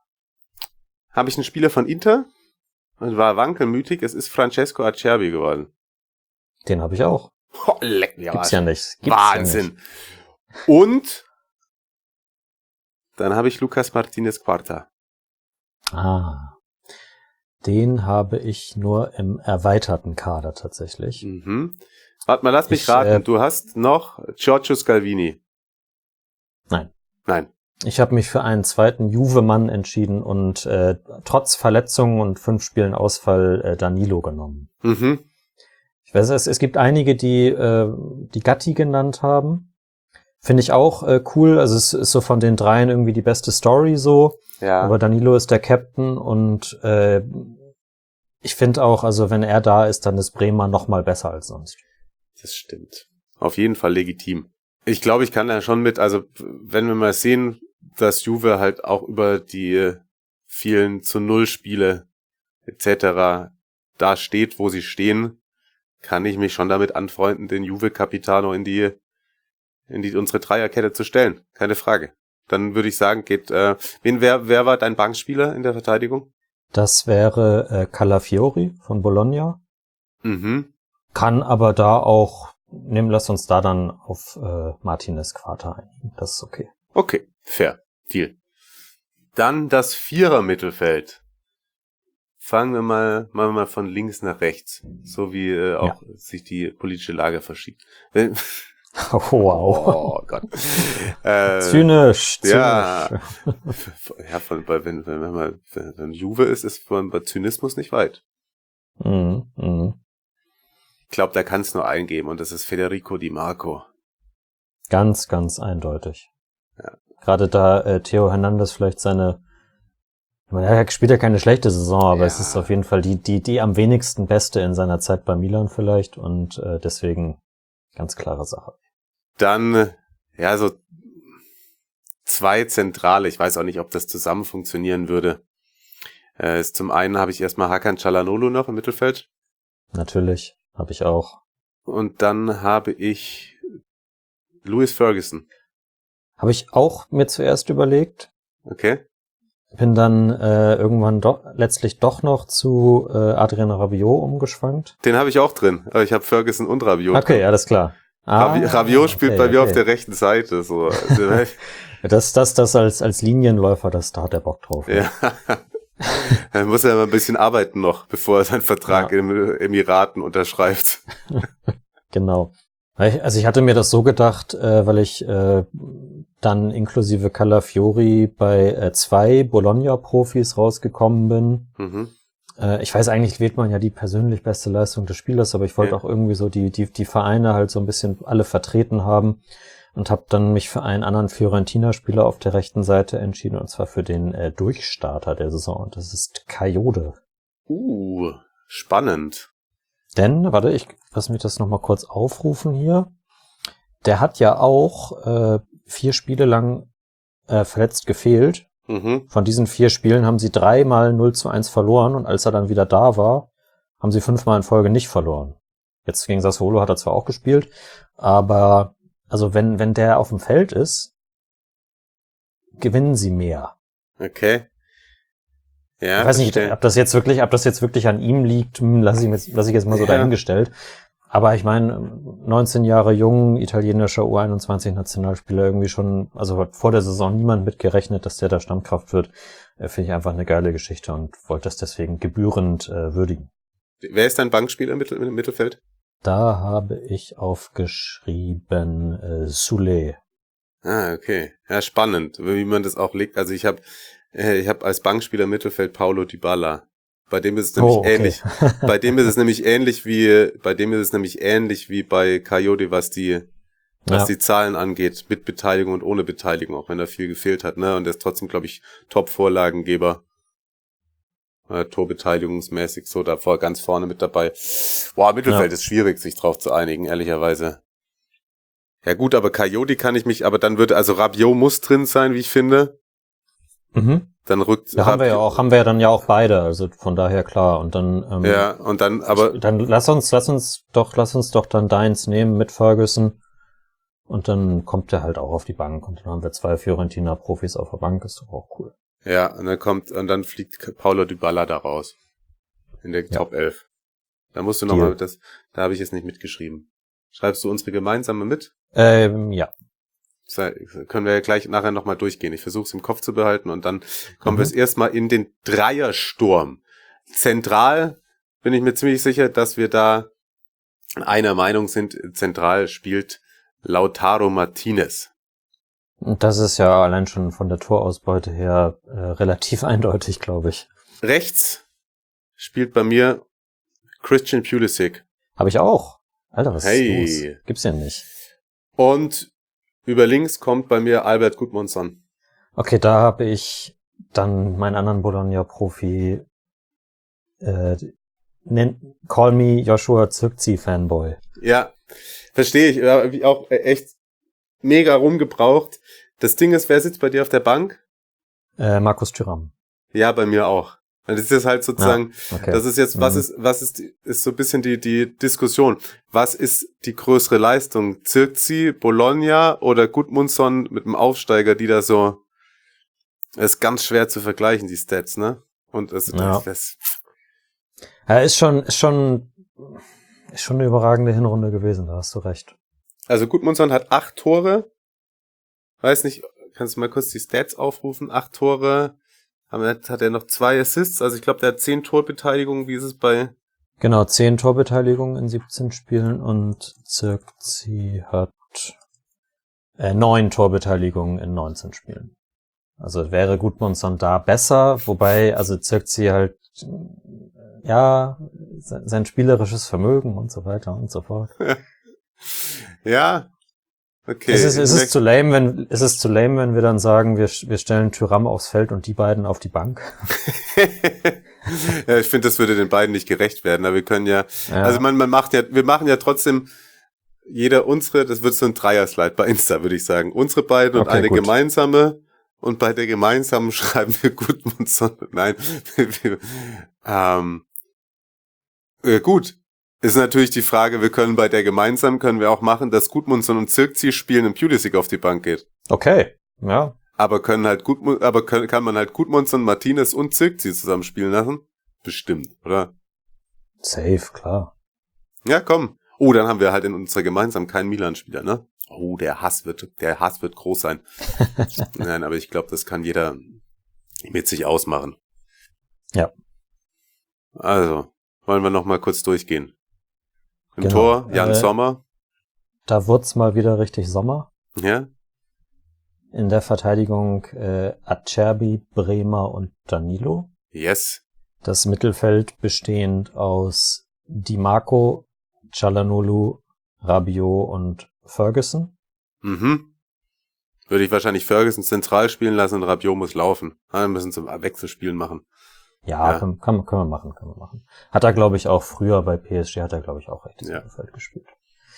[SPEAKER 4] habe ich einen Spieler von Inter. Und war wankelmütig. Es ist Francesco Acerbi geworden.
[SPEAKER 5] Den habe ich auch.
[SPEAKER 4] Oh, leck mir
[SPEAKER 5] Gibt's
[SPEAKER 4] Arsch.
[SPEAKER 5] ja nicht. Gibt's
[SPEAKER 4] Wahnsinn. Und dann habe ich Lucas Martinez Quarta.
[SPEAKER 5] Ja nicht. Ah. Den habe ich nur im erweiterten Kader tatsächlich.
[SPEAKER 4] Mhm. Warte mal, lass mich
[SPEAKER 5] Ich,
[SPEAKER 4] raten.
[SPEAKER 5] äh,
[SPEAKER 4] Du hast noch Giorgio Scalvini.
[SPEAKER 5] Nein.
[SPEAKER 4] Nein.
[SPEAKER 5] Ich habe mich für einen zweiten Juve-Mann entschieden und äh, trotz Verletzungen und fünf Spielen Ausfall äh, Danilo genommen.
[SPEAKER 4] Mhm.
[SPEAKER 5] Ich weiß, es, es gibt einige, die äh, die Gatti genannt haben. Finde ich auch äh, cool. Also es ist so von den dreien irgendwie die beste Story so.
[SPEAKER 4] Ja.
[SPEAKER 5] Aber Danilo ist der Captain und äh, ich finde auch, also wenn er da ist, dann ist Bremer noch mal besser als sonst.
[SPEAKER 4] Das stimmt. Auf jeden Fall legitim. Ich glaube, ich kann da schon mit, also wenn wir mal sehen, dass Juve halt auch über die vielen zu Null Spiele et cetera da steht, wo sie stehen, kann ich mich schon damit anfreunden, den Juve Capitano in die in die unsere Dreierkette zu stellen. Keine Frage. Dann würde ich sagen, geht äh, wen wer wer war dein Bankspieler in der Verteidigung?
[SPEAKER 5] Das wäre äh, Calafiori von Bologna.
[SPEAKER 4] Mhm.
[SPEAKER 5] Kann aber da auch, nehmen, lass uns da dann auf äh, Martinez Quarta einigen. Das ist okay.
[SPEAKER 4] Okay, fair. Deal. Dann das Vierer-Mittelfeld. Fangen wir mal, machen wir mal von links nach rechts. So wie äh, auch
[SPEAKER 5] Ja.
[SPEAKER 4] sich die politische Lage verschiebt. Wenn-
[SPEAKER 5] Oh, wow.
[SPEAKER 4] Oh Gott. Äh,
[SPEAKER 5] Zynisch, zynisch.
[SPEAKER 4] ja. Ja, von, bei, wenn, wenn, wenn man wenn Juve ist, ist von bei Zynismus nicht weit.
[SPEAKER 5] Mhm, mhm.
[SPEAKER 4] Ich glaube, da kann es nur einen geben und das ist Federico Di Marco.
[SPEAKER 5] Ganz, ganz eindeutig.
[SPEAKER 4] Ja.
[SPEAKER 5] Gerade da äh, Theo Hernandez vielleicht seine, ich meine, er spielt ja keine schlechte Saison, aber
[SPEAKER 4] Ja.
[SPEAKER 5] es ist auf jeden Fall die, die, die am wenigsten beste in seiner Zeit bei Milan vielleicht und äh, deswegen ganz klare Sache.
[SPEAKER 4] Dann, ja, so zwei Zentrale. Ich weiß auch nicht, ob das zusammen funktionieren würde. Äh, ist zum einen habe ich erstmal Hakan Çalhanoğlu noch im Mittelfeld.
[SPEAKER 5] Natürlich, habe ich auch.
[SPEAKER 4] Und dann habe ich Louis Ferguson.
[SPEAKER 5] Habe ich auch mir zuerst überlegt,
[SPEAKER 4] Okay?
[SPEAKER 5] bin dann äh, irgendwann doch letztlich doch noch zu äh, Adrien Rabiot umgeschwankt.
[SPEAKER 4] Den habe ich auch drin. Aber ich habe Ferguson und Rabiot.
[SPEAKER 5] Okay, alles klar. Ah,
[SPEAKER 4] Rabi- Rabiot spielt
[SPEAKER 5] okay,
[SPEAKER 4] bei mir
[SPEAKER 5] okay.
[SPEAKER 4] auf der rechten Seite. So. Also,
[SPEAKER 5] Das, das, das als, als Linienläufer, das, da hat er Bock drauf.
[SPEAKER 4] ja. Dann muss er mal ein bisschen arbeiten noch, bevor er seinen Vertrag
[SPEAKER 5] Ja.
[SPEAKER 4] im Emiraten unterschreibt.
[SPEAKER 5] Genau. Weil ich- Also ich hatte mir das so gedacht, äh, weil ich äh, dann inklusive Calafiori bei äh, zwei Bologna-Profis rausgekommen bin.
[SPEAKER 4] Mhm.
[SPEAKER 5] Äh, ich weiß, eigentlich wählt man ja die persönlich beste Leistung des Spielers, aber ich wollte
[SPEAKER 4] Ja.
[SPEAKER 5] auch irgendwie so die, die, die Vereine halt so ein bisschen alle vertreten haben und habe dann mich für einen anderen Fiorentina-Spieler auf der rechten Seite entschieden, und zwar für den äh, Durchstarter der Saison. Und das ist Kayode.
[SPEAKER 4] Uh, spannend.
[SPEAKER 5] Denn, warte, ich lass mich das nochmal kurz aufrufen hier. Der hat ja auch äh, vier Spiele lang äh, verletzt gefehlt.
[SPEAKER 4] Mhm.
[SPEAKER 5] Von diesen vier Spielen haben sie dreimal null zu eins verloren, und als er dann wieder da war, haben sie fünfmal in Folge nicht verloren. Jetzt gegen Sassuolo hat er zwar auch gespielt, aber also wenn wenn der auf dem Feld ist, gewinnen sie mehr.
[SPEAKER 4] Okay. Ja,
[SPEAKER 5] Ich weiß nicht,
[SPEAKER 4] verstehe.
[SPEAKER 5] ob das jetzt wirklich, ob das jetzt wirklich an ihm liegt, hm, lass ich jetzt, lass ich jetzt mal so
[SPEAKER 4] Ja.
[SPEAKER 5] dahingestellt. Aber ich meine, neunzehn Jahre jung, italienischer U einundzwanzig-Nationalspieler, irgendwie schon, also hat vor der Saison niemand mitgerechnet, dass der da Stammkraft wird. Äh, Finde ich einfach eine geile Geschichte und wollte das deswegen gebührend äh, würdigen.
[SPEAKER 4] Wer ist dein Bankspieler im, Mittel, im Mittelfeld?
[SPEAKER 5] Da habe ich aufgeschrieben äh, Soule.
[SPEAKER 4] Ah, okay. Ja, spannend, wie man das auch legt. Also ich habe äh, ich habe als Bankspieler im Mittelfeld Paulo Dybala. Bei dem ist es nämlich
[SPEAKER 5] Oh, okay.
[SPEAKER 4] ähnlich. Bei dem ist es nämlich ähnlich wie bei dem ist es nämlich ähnlich wie bei Kayode, was die was
[SPEAKER 5] Ja.
[SPEAKER 4] die Zahlen angeht, mit Beteiligung und ohne Beteiligung, auch wenn da viel gefehlt hat, ne? Und er ist trotzdem, glaube ich, Top-Vorlagengeber. Äh, Torbeteiligungsmäßig so davor ganz vorne mit dabei. Boah, Mittelfeld
[SPEAKER 5] Ja.
[SPEAKER 4] ist schwierig, sich drauf zu einigen, ehrlicherweise. Ja gut, aber Coyote kann ich mich, aber dann wird, also Rabiot muss drin sein, wie ich finde.
[SPEAKER 5] Mhm.
[SPEAKER 4] Dann rückt
[SPEAKER 5] Ja, haben wir ja auch, haben wir ja dann ja auch beide, also von daher klar. Und dann, ähm,
[SPEAKER 4] ja, und dann, aber.
[SPEAKER 5] Dann lass uns, lass uns doch, lass uns doch dann deins nehmen mit Ferguson. Und dann kommt der halt auch auf die Bank. Und dann haben wir zwei Fiorentina-Profis auf der Bank, ist doch auch cool.
[SPEAKER 4] Ja, und dann kommt, und dann fliegt Paulo Dybala da raus. In der ja. Top elf. Da musst du nochmal, das, da habe ich jetzt nicht mitgeschrieben. Schreibst du unsere gemeinsame mit?
[SPEAKER 5] Ähm, ja.
[SPEAKER 4] Das können wir ja gleich nachher nochmal durchgehen. Ich versuche es im Kopf zu behalten und dann kommen mhm. wir es erstmal in den Dreiersturm. Zentral bin ich mir ziemlich sicher, dass wir da einer Meinung sind. Zentral spielt Lautaro Martinez.
[SPEAKER 5] Und das ist ja allein schon von der Torausbeute her äh, relativ eindeutig, glaube ich.
[SPEAKER 4] Rechts spielt bei mir Christian Pulisic.
[SPEAKER 5] Habe ich auch. Alter, was
[SPEAKER 4] hey.
[SPEAKER 5] ist los? Gibt's ja nicht.
[SPEAKER 4] Und über links kommt bei mir Albert Gudmundsson.
[SPEAKER 5] Okay, da habe ich dann meinen anderen Bologna-Profi äh, nennt, call me Joshua Zirkzee-Fanboy.
[SPEAKER 4] Ja, verstehe ich. Ja, ich auch echt mega rumgebraucht. Das Ding ist, wer sitzt bei dir auf der Bank?
[SPEAKER 5] Äh, Markus Thuram.
[SPEAKER 4] Ja, bei mir auch. Das ist jetzt halt sozusagen,
[SPEAKER 5] ja, okay.
[SPEAKER 4] das ist jetzt, was
[SPEAKER 5] mhm.
[SPEAKER 4] ist, was ist, ist so ein bisschen die, die Diskussion. Was ist die größere Leistung? Zirkzee, Bologna oder Gudmundsson mit dem Aufsteiger, die da so, das ist ganz schwer zu vergleichen, die Stats, ne? Und das,
[SPEAKER 5] ja.
[SPEAKER 4] das, das
[SPEAKER 5] ja, ist schon, ist schon, ist schon eine überragende Hinrunde gewesen, da hast du recht.
[SPEAKER 4] Also Gudmundsson hat acht Tore. Weiß nicht, kannst du mal kurz die Stats aufrufen? Acht Tore. Hat er noch zwei Assists? Also ich glaube, der hat zehn Torbeteiligungen. Wie ist es bei...
[SPEAKER 5] Genau, zehn Torbeteiligungen in siebzehn Spielen und Zirkzee hat äh, neun Torbeteiligungen in neunzehn Spielen. Also wäre Gudmundsson da besser, wobei also Zirkzee halt ja sein spielerisches Vermögen und so weiter und so fort.
[SPEAKER 4] Ja, okay.
[SPEAKER 5] Ist es, ist es zu lame, wenn, ist es zu lame, wenn wir dann sagen, wir, wir stellen Thuram aufs Feld und die beiden auf die Bank?
[SPEAKER 4] Ja, ich finde, das würde den beiden nicht gerecht werden, aber wir können ja,
[SPEAKER 5] ja.
[SPEAKER 4] also man, man macht ja, wir machen ja trotzdem jeder unsere, das wird so ein Dreier-Slide bei Insta, würde ich sagen. Unsere beiden und
[SPEAKER 5] okay,
[SPEAKER 4] eine
[SPEAKER 5] gut.
[SPEAKER 4] gemeinsame und bei der gemeinsamen schreiben wir Gudmundsson. Nein, ähm, äh, gut. Ist natürlich die Frage, wir können bei der gemeinsamen, können wir auch machen, dass Gudmundsson und Zirkzee spielen und Pulisic auf die Bank geht.
[SPEAKER 5] Okay, ja.
[SPEAKER 4] Aber können halt gut, aber können, kann man halt Gudmundsson, Martinez und Zirkzee zusammen spielen lassen? Bestimmt, oder?
[SPEAKER 5] Safe, klar.
[SPEAKER 4] Ja, komm. Oh, dann haben wir halt in unserer gemeinsamen keinen Milan-Spieler, ne? Oh, der Hass wird, der Hass wird groß sein. Nein, aber ich glaube, das kann jeder mit sich ausmachen.
[SPEAKER 5] Ja.
[SPEAKER 4] Also, wollen wir noch mal kurz durchgehen. Im
[SPEAKER 5] genau.
[SPEAKER 4] Tor, Jan
[SPEAKER 5] äh,
[SPEAKER 4] Sommer.
[SPEAKER 5] Da wird's mal wieder richtig Sommer.
[SPEAKER 4] Ja.
[SPEAKER 5] In der Verteidigung äh, Acerbi, Bremer und Danilo.
[SPEAKER 4] Yes.
[SPEAKER 5] Das Mittelfeld bestehend aus Di Marco, Çalhanoğlu, Rabiot und Ferguson.
[SPEAKER 4] Mhm. Würde ich wahrscheinlich Ferguson zentral spielen lassen und Rabiot muss laufen. Wir müssen zum Wechselspielen machen.
[SPEAKER 5] Ja,
[SPEAKER 4] Ja.
[SPEAKER 5] Kann, kann, können wir machen, können wir machen. Hat er, glaube ich, auch früher bei P S G, hat er, glaube ich, auch rechtes
[SPEAKER 4] Ja.
[SPEAKER 5] Mittelfeld gespielt.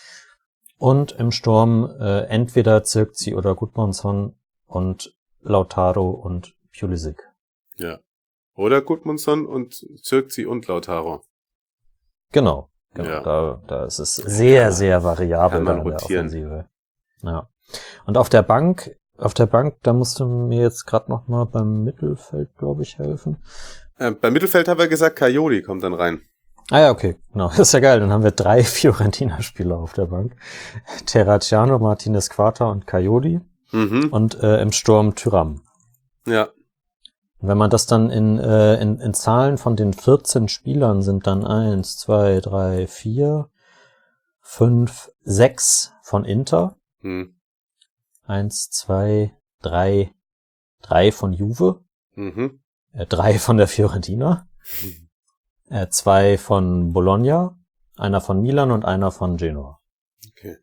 [SPEAKER 5] Und im Sturm äh, entweder Zirkzee oder Gudmundsson und Lautaro und Pulisic.
[SPEAKER 4] Ja. Oder Gudmundsson und Zirkzee und Lautaro.
[SPEAKER 5] Genau. genau.
[SPEAKER 4] Ja.
[SPEAKER 5] Da, da ist es sehr,
[SPEAKER 4] man-
[SPEAKER 5] sehr variabel
[SPEAKER 4] kann man
[SPEAKER 5] da in der
[SPEAKER 4] rotieren.
[SPEAKER 5] Offensive. Ja. Und auf der Bank, auf der Bank, da musst du mir jetzt gerade noch mal beim Mittelfeld, glaube ich, helfen.
[SPEAKER 4] Äh, beim Mittelfeld haben wir gesagt, Coyote kommt dann rein.
[SPEAKER 5] Ah ja, okay, genau. Das ist ja geil. Dann haben wir drei Fiorentina-Spieler auf der Bank. Terracciano, Martinez Quarta und Coyote.
[SPEAKER 4] Mhm.
[SPEAKER 5] Und äh, im Sturm Thuram.
[SPEAKER 4] Ja.
[SPEAKER 5] Und wenn man das dann in, äh, in, in Zahlen von den vierzehn Spielern sind dann eins, zwei, drei, vier, fünf, sechs von Inter.
[SPEAKER 4] Hm.
[SPEAKER 5] Eins, zwei, drei, drei von Juve.
[SPEAKER 4] Mhm.
[SPEAKER 5] Äh, drei von der Fiorentina. Äh, zwei von Bologna. Einer von Milan und einer von Genoa.
[SPEAKER 4] Okay.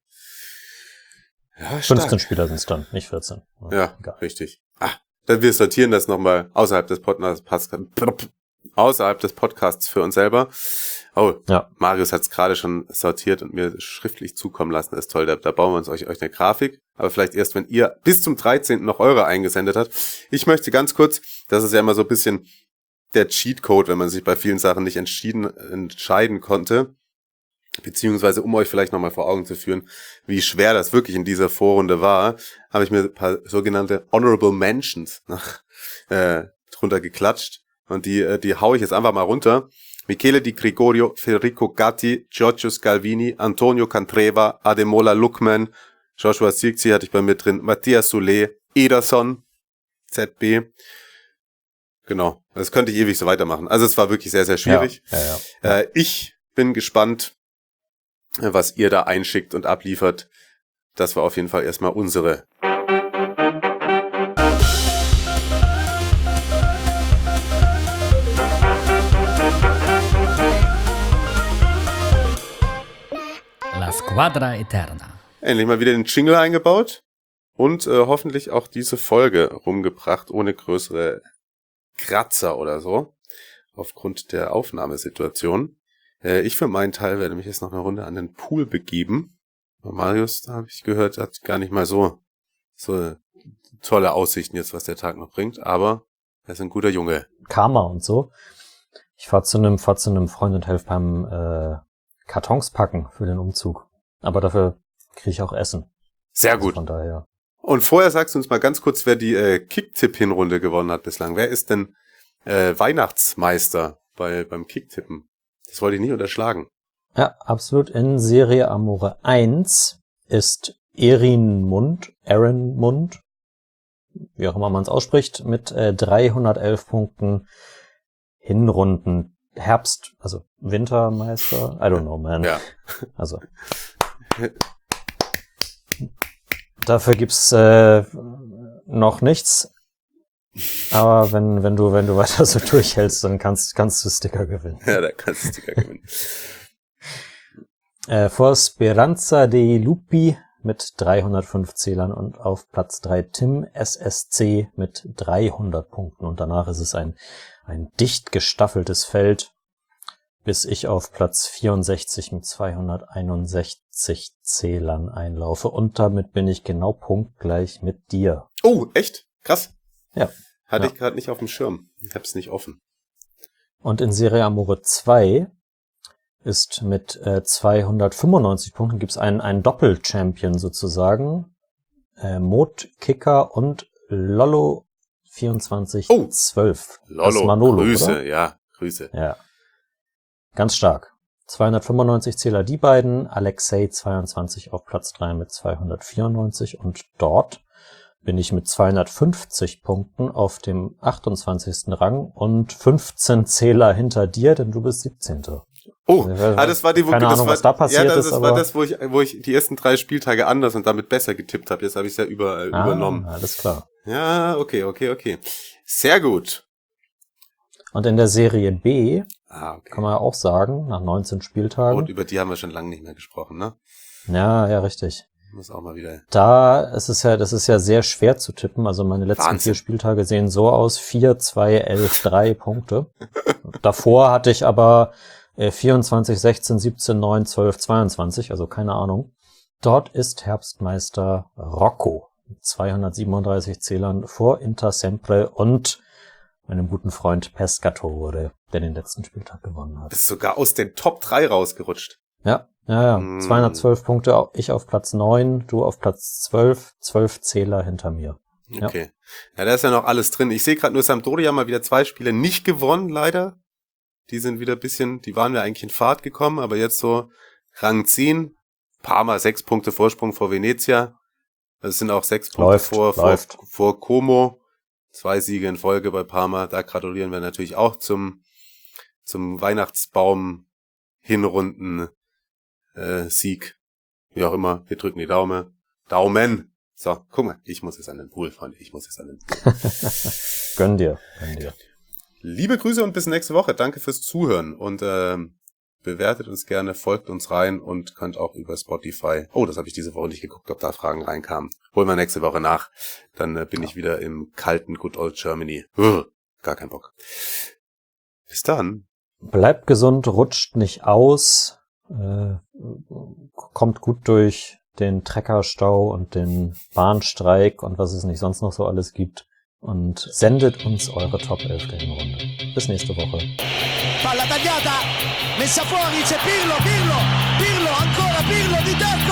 [SPEAKER 4] Ja, stark.
[SPEAKER 5] fünfzehn Spieler sind es dann, nicht vierzehn.
[SPEAKER 4] Ja,
[SPEAKER 5] Egal.
[SPEAKER 4] richtig. Ah, dann wir sortieren das nochmal außerhalb des Podcasts. außerhalb des Podcasts für uns selber. Oh,
[SPEAKER 5] Ja.
[SPEAKER 4] Marius hat es gerade schon sortiert und mir schriftlich zukommen lassen. Das ist toll, da, da bauen wir uns euch, euch eine Grafik. Aber vielleicht erst, wenn ihr bis zum dreizehnten noch eure eingesendet habt. Ich möchte ganz kurz, das ist ja immer so ein bisschen der Cheatcode, wenn man sich bei vielen Sachen nicht entschieden, entscheiden konnte. Beziehungsweise, um euch vielleicht nochmal vor Augen zu führen, wie schwer das wirklich in dieser Vorrunde war, habe ich mir ein paar sogenannte Honorable Mentions nach, äh, drunter geklatscht. Und die, äh, die hau ich jetzt einfach mal runter. Michele Di Gregorio, Federico Gatti, Giorgio Scalvini, Antonio Cantreva, Ademola Lookman, Joshua Zirkzee hatte ich bei mir drin, Matthias Soule, Ederson, Z B. Genau, das könnte ich ewig so weitermachen. Also es war wirklich sehr, sehr schwierig.
[SPEAKER 5] Ja, ja, ja.
[SPEAKER 4] Äh, ich bin gespannt, was ihr da einschickt und abliefert. Das war auf jeden Fall erstmal unsere.
[SPEAKER 3] La Squadra Eterna.
[SPEAKER 4] Endlich mal wieder den Jingle eingebaut und äh, hoffentlich auch diese Folge rumgebracht, ohne größere Kratzer oder so, aufgrund der Aufnahmesituation. Äh, ich für meinen Teil werde mich jetzt noch eine Runde an den Pool begeben. Marius, da habe ich gehört, hat gar nicht mal so, so tolle Aussichten jetzt, was der Tag noch bringt, aber er ist ein guter Junge.
[SPEAKER 5] Karma und so. Ich fahr zu einem, fahr zu einem Freund und helfe beim äh, Kartons packen für den Umzug. Aber dafür kriege ich auch Essen.
[SPEAKER 4] Sehr
[SPEAKER 5] Also
[SPEAKER 4] gut.
[SPEAKER 5] von daher.
[SPEAKER 4] Und vorher sagst du uns mal ganz kurz, wer die äh, Kicktipp-Hinrunde gewonnen hat bislang. Wer ist denn äh, Weihnachtsmeister bei beim Kicktippen? Das wollte ich nicht unterschlagen.
[SPEAKER 5] Ja, absolut. In Serie Amore eins ist Erin Mund, Aaron Mund, wie auch immer man es ausspricht, mit äh, dreihundertelf Punkten Hinrunden Herbst, also Wintermeister. I don't know, man.
[SPEAKER 4] Ja.
[SPEAKER 5] Also. Dafür gibt's äh, noch nichts. Aber wenn wenn du wenn du weiter so durchhältst, dann kannst kannst du Sticker gewinnen.
[SPEAKER 4] Ja, da kannst du Sticker gewinnen.
[SPEAKER 5] Äh, vor Speranza dei Lupi mit dreihundertfünf Zählern und auf Platz drei Tim S S C mit dreihundert Punkten. Und danach ist es ein ein dicht gestaffeltes Feld, bis ich auf Platz vierundsechzig mit zweihunderteinundsechzig Zählern einlaufe. Und damit bin ich genau punktgleich mit dir.
[SPEAKER 4] Oh, echt? Krass.
[SPEAKER 5] Ja.
[SPEAKER 4] Hatte
[SPEAKER 5] Ja.
[SPEAKER 4] ich gerade nicht auf dem Schirm. Ich hab's nicht offen.
[SPEAKER 5] Und in Serie Amore zwei ist mit äh, zweihundertfünfundneunzig Punkten gibt's einen, einen Doppel-Champion sozusagen. Äh, Mod Kicker und Lollo vierundzwanzig zwölf.
[SPEAKER 4] Oh, Lollo,
[SPEAKER 5] Das ist Manolo,
[SPEAKER 4] Grüße,
[SPEAKER 5] oder?
[SPEAKER 4] ja, Grüße.
[SPEAKER 5] Ja. Ganz stark. zweihundertfünfundneunzig Zähler die beiden, Alexei zweiundzwanzig auf Platz drei mit zweihundertvierundneunzig und dort bin ich mit zweihundertfünfzig Punkten auf dem achtundzwanzigsten Rang und fünfzehn Zähler hinter dir, denn du bist siebzehnter
[SPEAKER 4] Oh,
[SPEAKER 5] Also,
[SPEAKER 4] ah, das war die, wo
[SPEAKER 5] keine
[SPEAKER 4] das
[SPEAKER 5] Ahnung,
[SPEAKER 4] war,
[SPEAKER 5] was da passiert
[SPEAKER 4] ja, das
[SPEAKER 5] ist,
[SPEAKER 4] war
[SPEAKER 5] aber-
[SPEAKER 4] das, wo ich, wo ich die ersten drei Spieltage anders und damit besser getippt habe. Jetzt habe ich es ja über, äh,
[SPEAKER 5] Ah,
[SPEAKER 4] übernommen.
[SPEAKER 5] alles klar.
[SPEAKER 4] Ja, okay, okay, okay. Sehr gut.
[SPEAKER 5] Und in der Serie B,
[SPEAKER 4] Ah, okay.
[SPEAKER 5] kann man ja auch sagen, nach neunzehn Spieltagen.
[SPEAKER 4] Und über die haben wir schon lange nicht mehr gesprochen, ne?
[SPEAKER 5] Ja, ja, richtig.
[SPEAKER 4] Muss auch mal wieder.
[SPEAKER 5] Da ist es ja, das ist ja sehr schwer zu tippen. Also meine letzten
[SPEAKER 4] Wahnsinn.
[SPEAKER 5] vier Spieltage sehen so aus: vier, zwei, elf, drei Punkte. Davor hatte ich aber äh, vierundzwanzig, sechzehn, siebzehn, neun, zwölf, zweiundzwanzig, also keine Ahnung. Dort ist Herbstmeister Rocco mit zweihundertsiebenunddreißig Zählern vor Inter Sempre und meinem guten Freund Pescatore, der den letzten Spieltag gewonnen hat.
[SPEAKER 4] Bist sogar aus den Top drei rausgerutscht.
[SPEAKER 5] Ja, ja, ja.
[SPEAKER 4] Mm.
[SPEAKER 5] zweihundertzwölf Punkte, ich auf Platz neun, du auf Platz zwölf, zwölf Zähler hinter mir. Ja.
[SPEAKER 4] Okay. Ja, da ist ja noch alles drin. Ich sehe gerade nur Sampdoria mal wieder zwei Spiele nicht gewonnen, leider. Die sind wieder ein bisschen, die waren ja eigentlich in Fahrt gekommen, aber jetzt so Rang zehn, Parma sechs Punkte Vorsprung vor Venezia. Das sind auch sechs Punkte
[SPEAKER 5] Läuft,
[SPEAKER 4] vor, vor,
[SPEAKER 5] läuft.
[SPEAKER 4] vor Como. Zwei Siege in Folge bei Parma. Da gratulieren wir natürlich auch zum, zum Weihnachtsbaum Hinrunden, äh, Sieg. Wie auch immer. Wir drücken die Daumen. Daumen. So, guck mal. Ich muss jetzt an den Pool, Freunde. Ich muss jetzt an den Pool.
[SPEAKER 5] Gönn dir, gönn dir.
[SPEAKER 4] Liebe Grüße und bis nächste Woche. Danke fürs Zuhören und ähm, bewertet uns gerne, folgt uns rein und könnt auch über Spotify. Oh, das habe ich diese Woche nicht geguckt, ob da Fragen reinkamen. Holen wir nächste Woche nach. Dann äh, bin ja. ich wieder im kalten Good Old Germany. Uah, gar kein Bock. Bis dann.
[SPEAKER 5] Bleibt gesund, rutscht nicht aus, äh, kommt gut durch den Treckerstau und den Bahnstreik und was es nicht sonst noch so alles gibt. Und sendet uns eure Top elf der Hinrunde. Bis nächste Woche.
[SPEAKER 1] Palla tagliata, messa fuori, c'è Pirlo, Pirlo, Pirlo, ancora Pirlo di testa.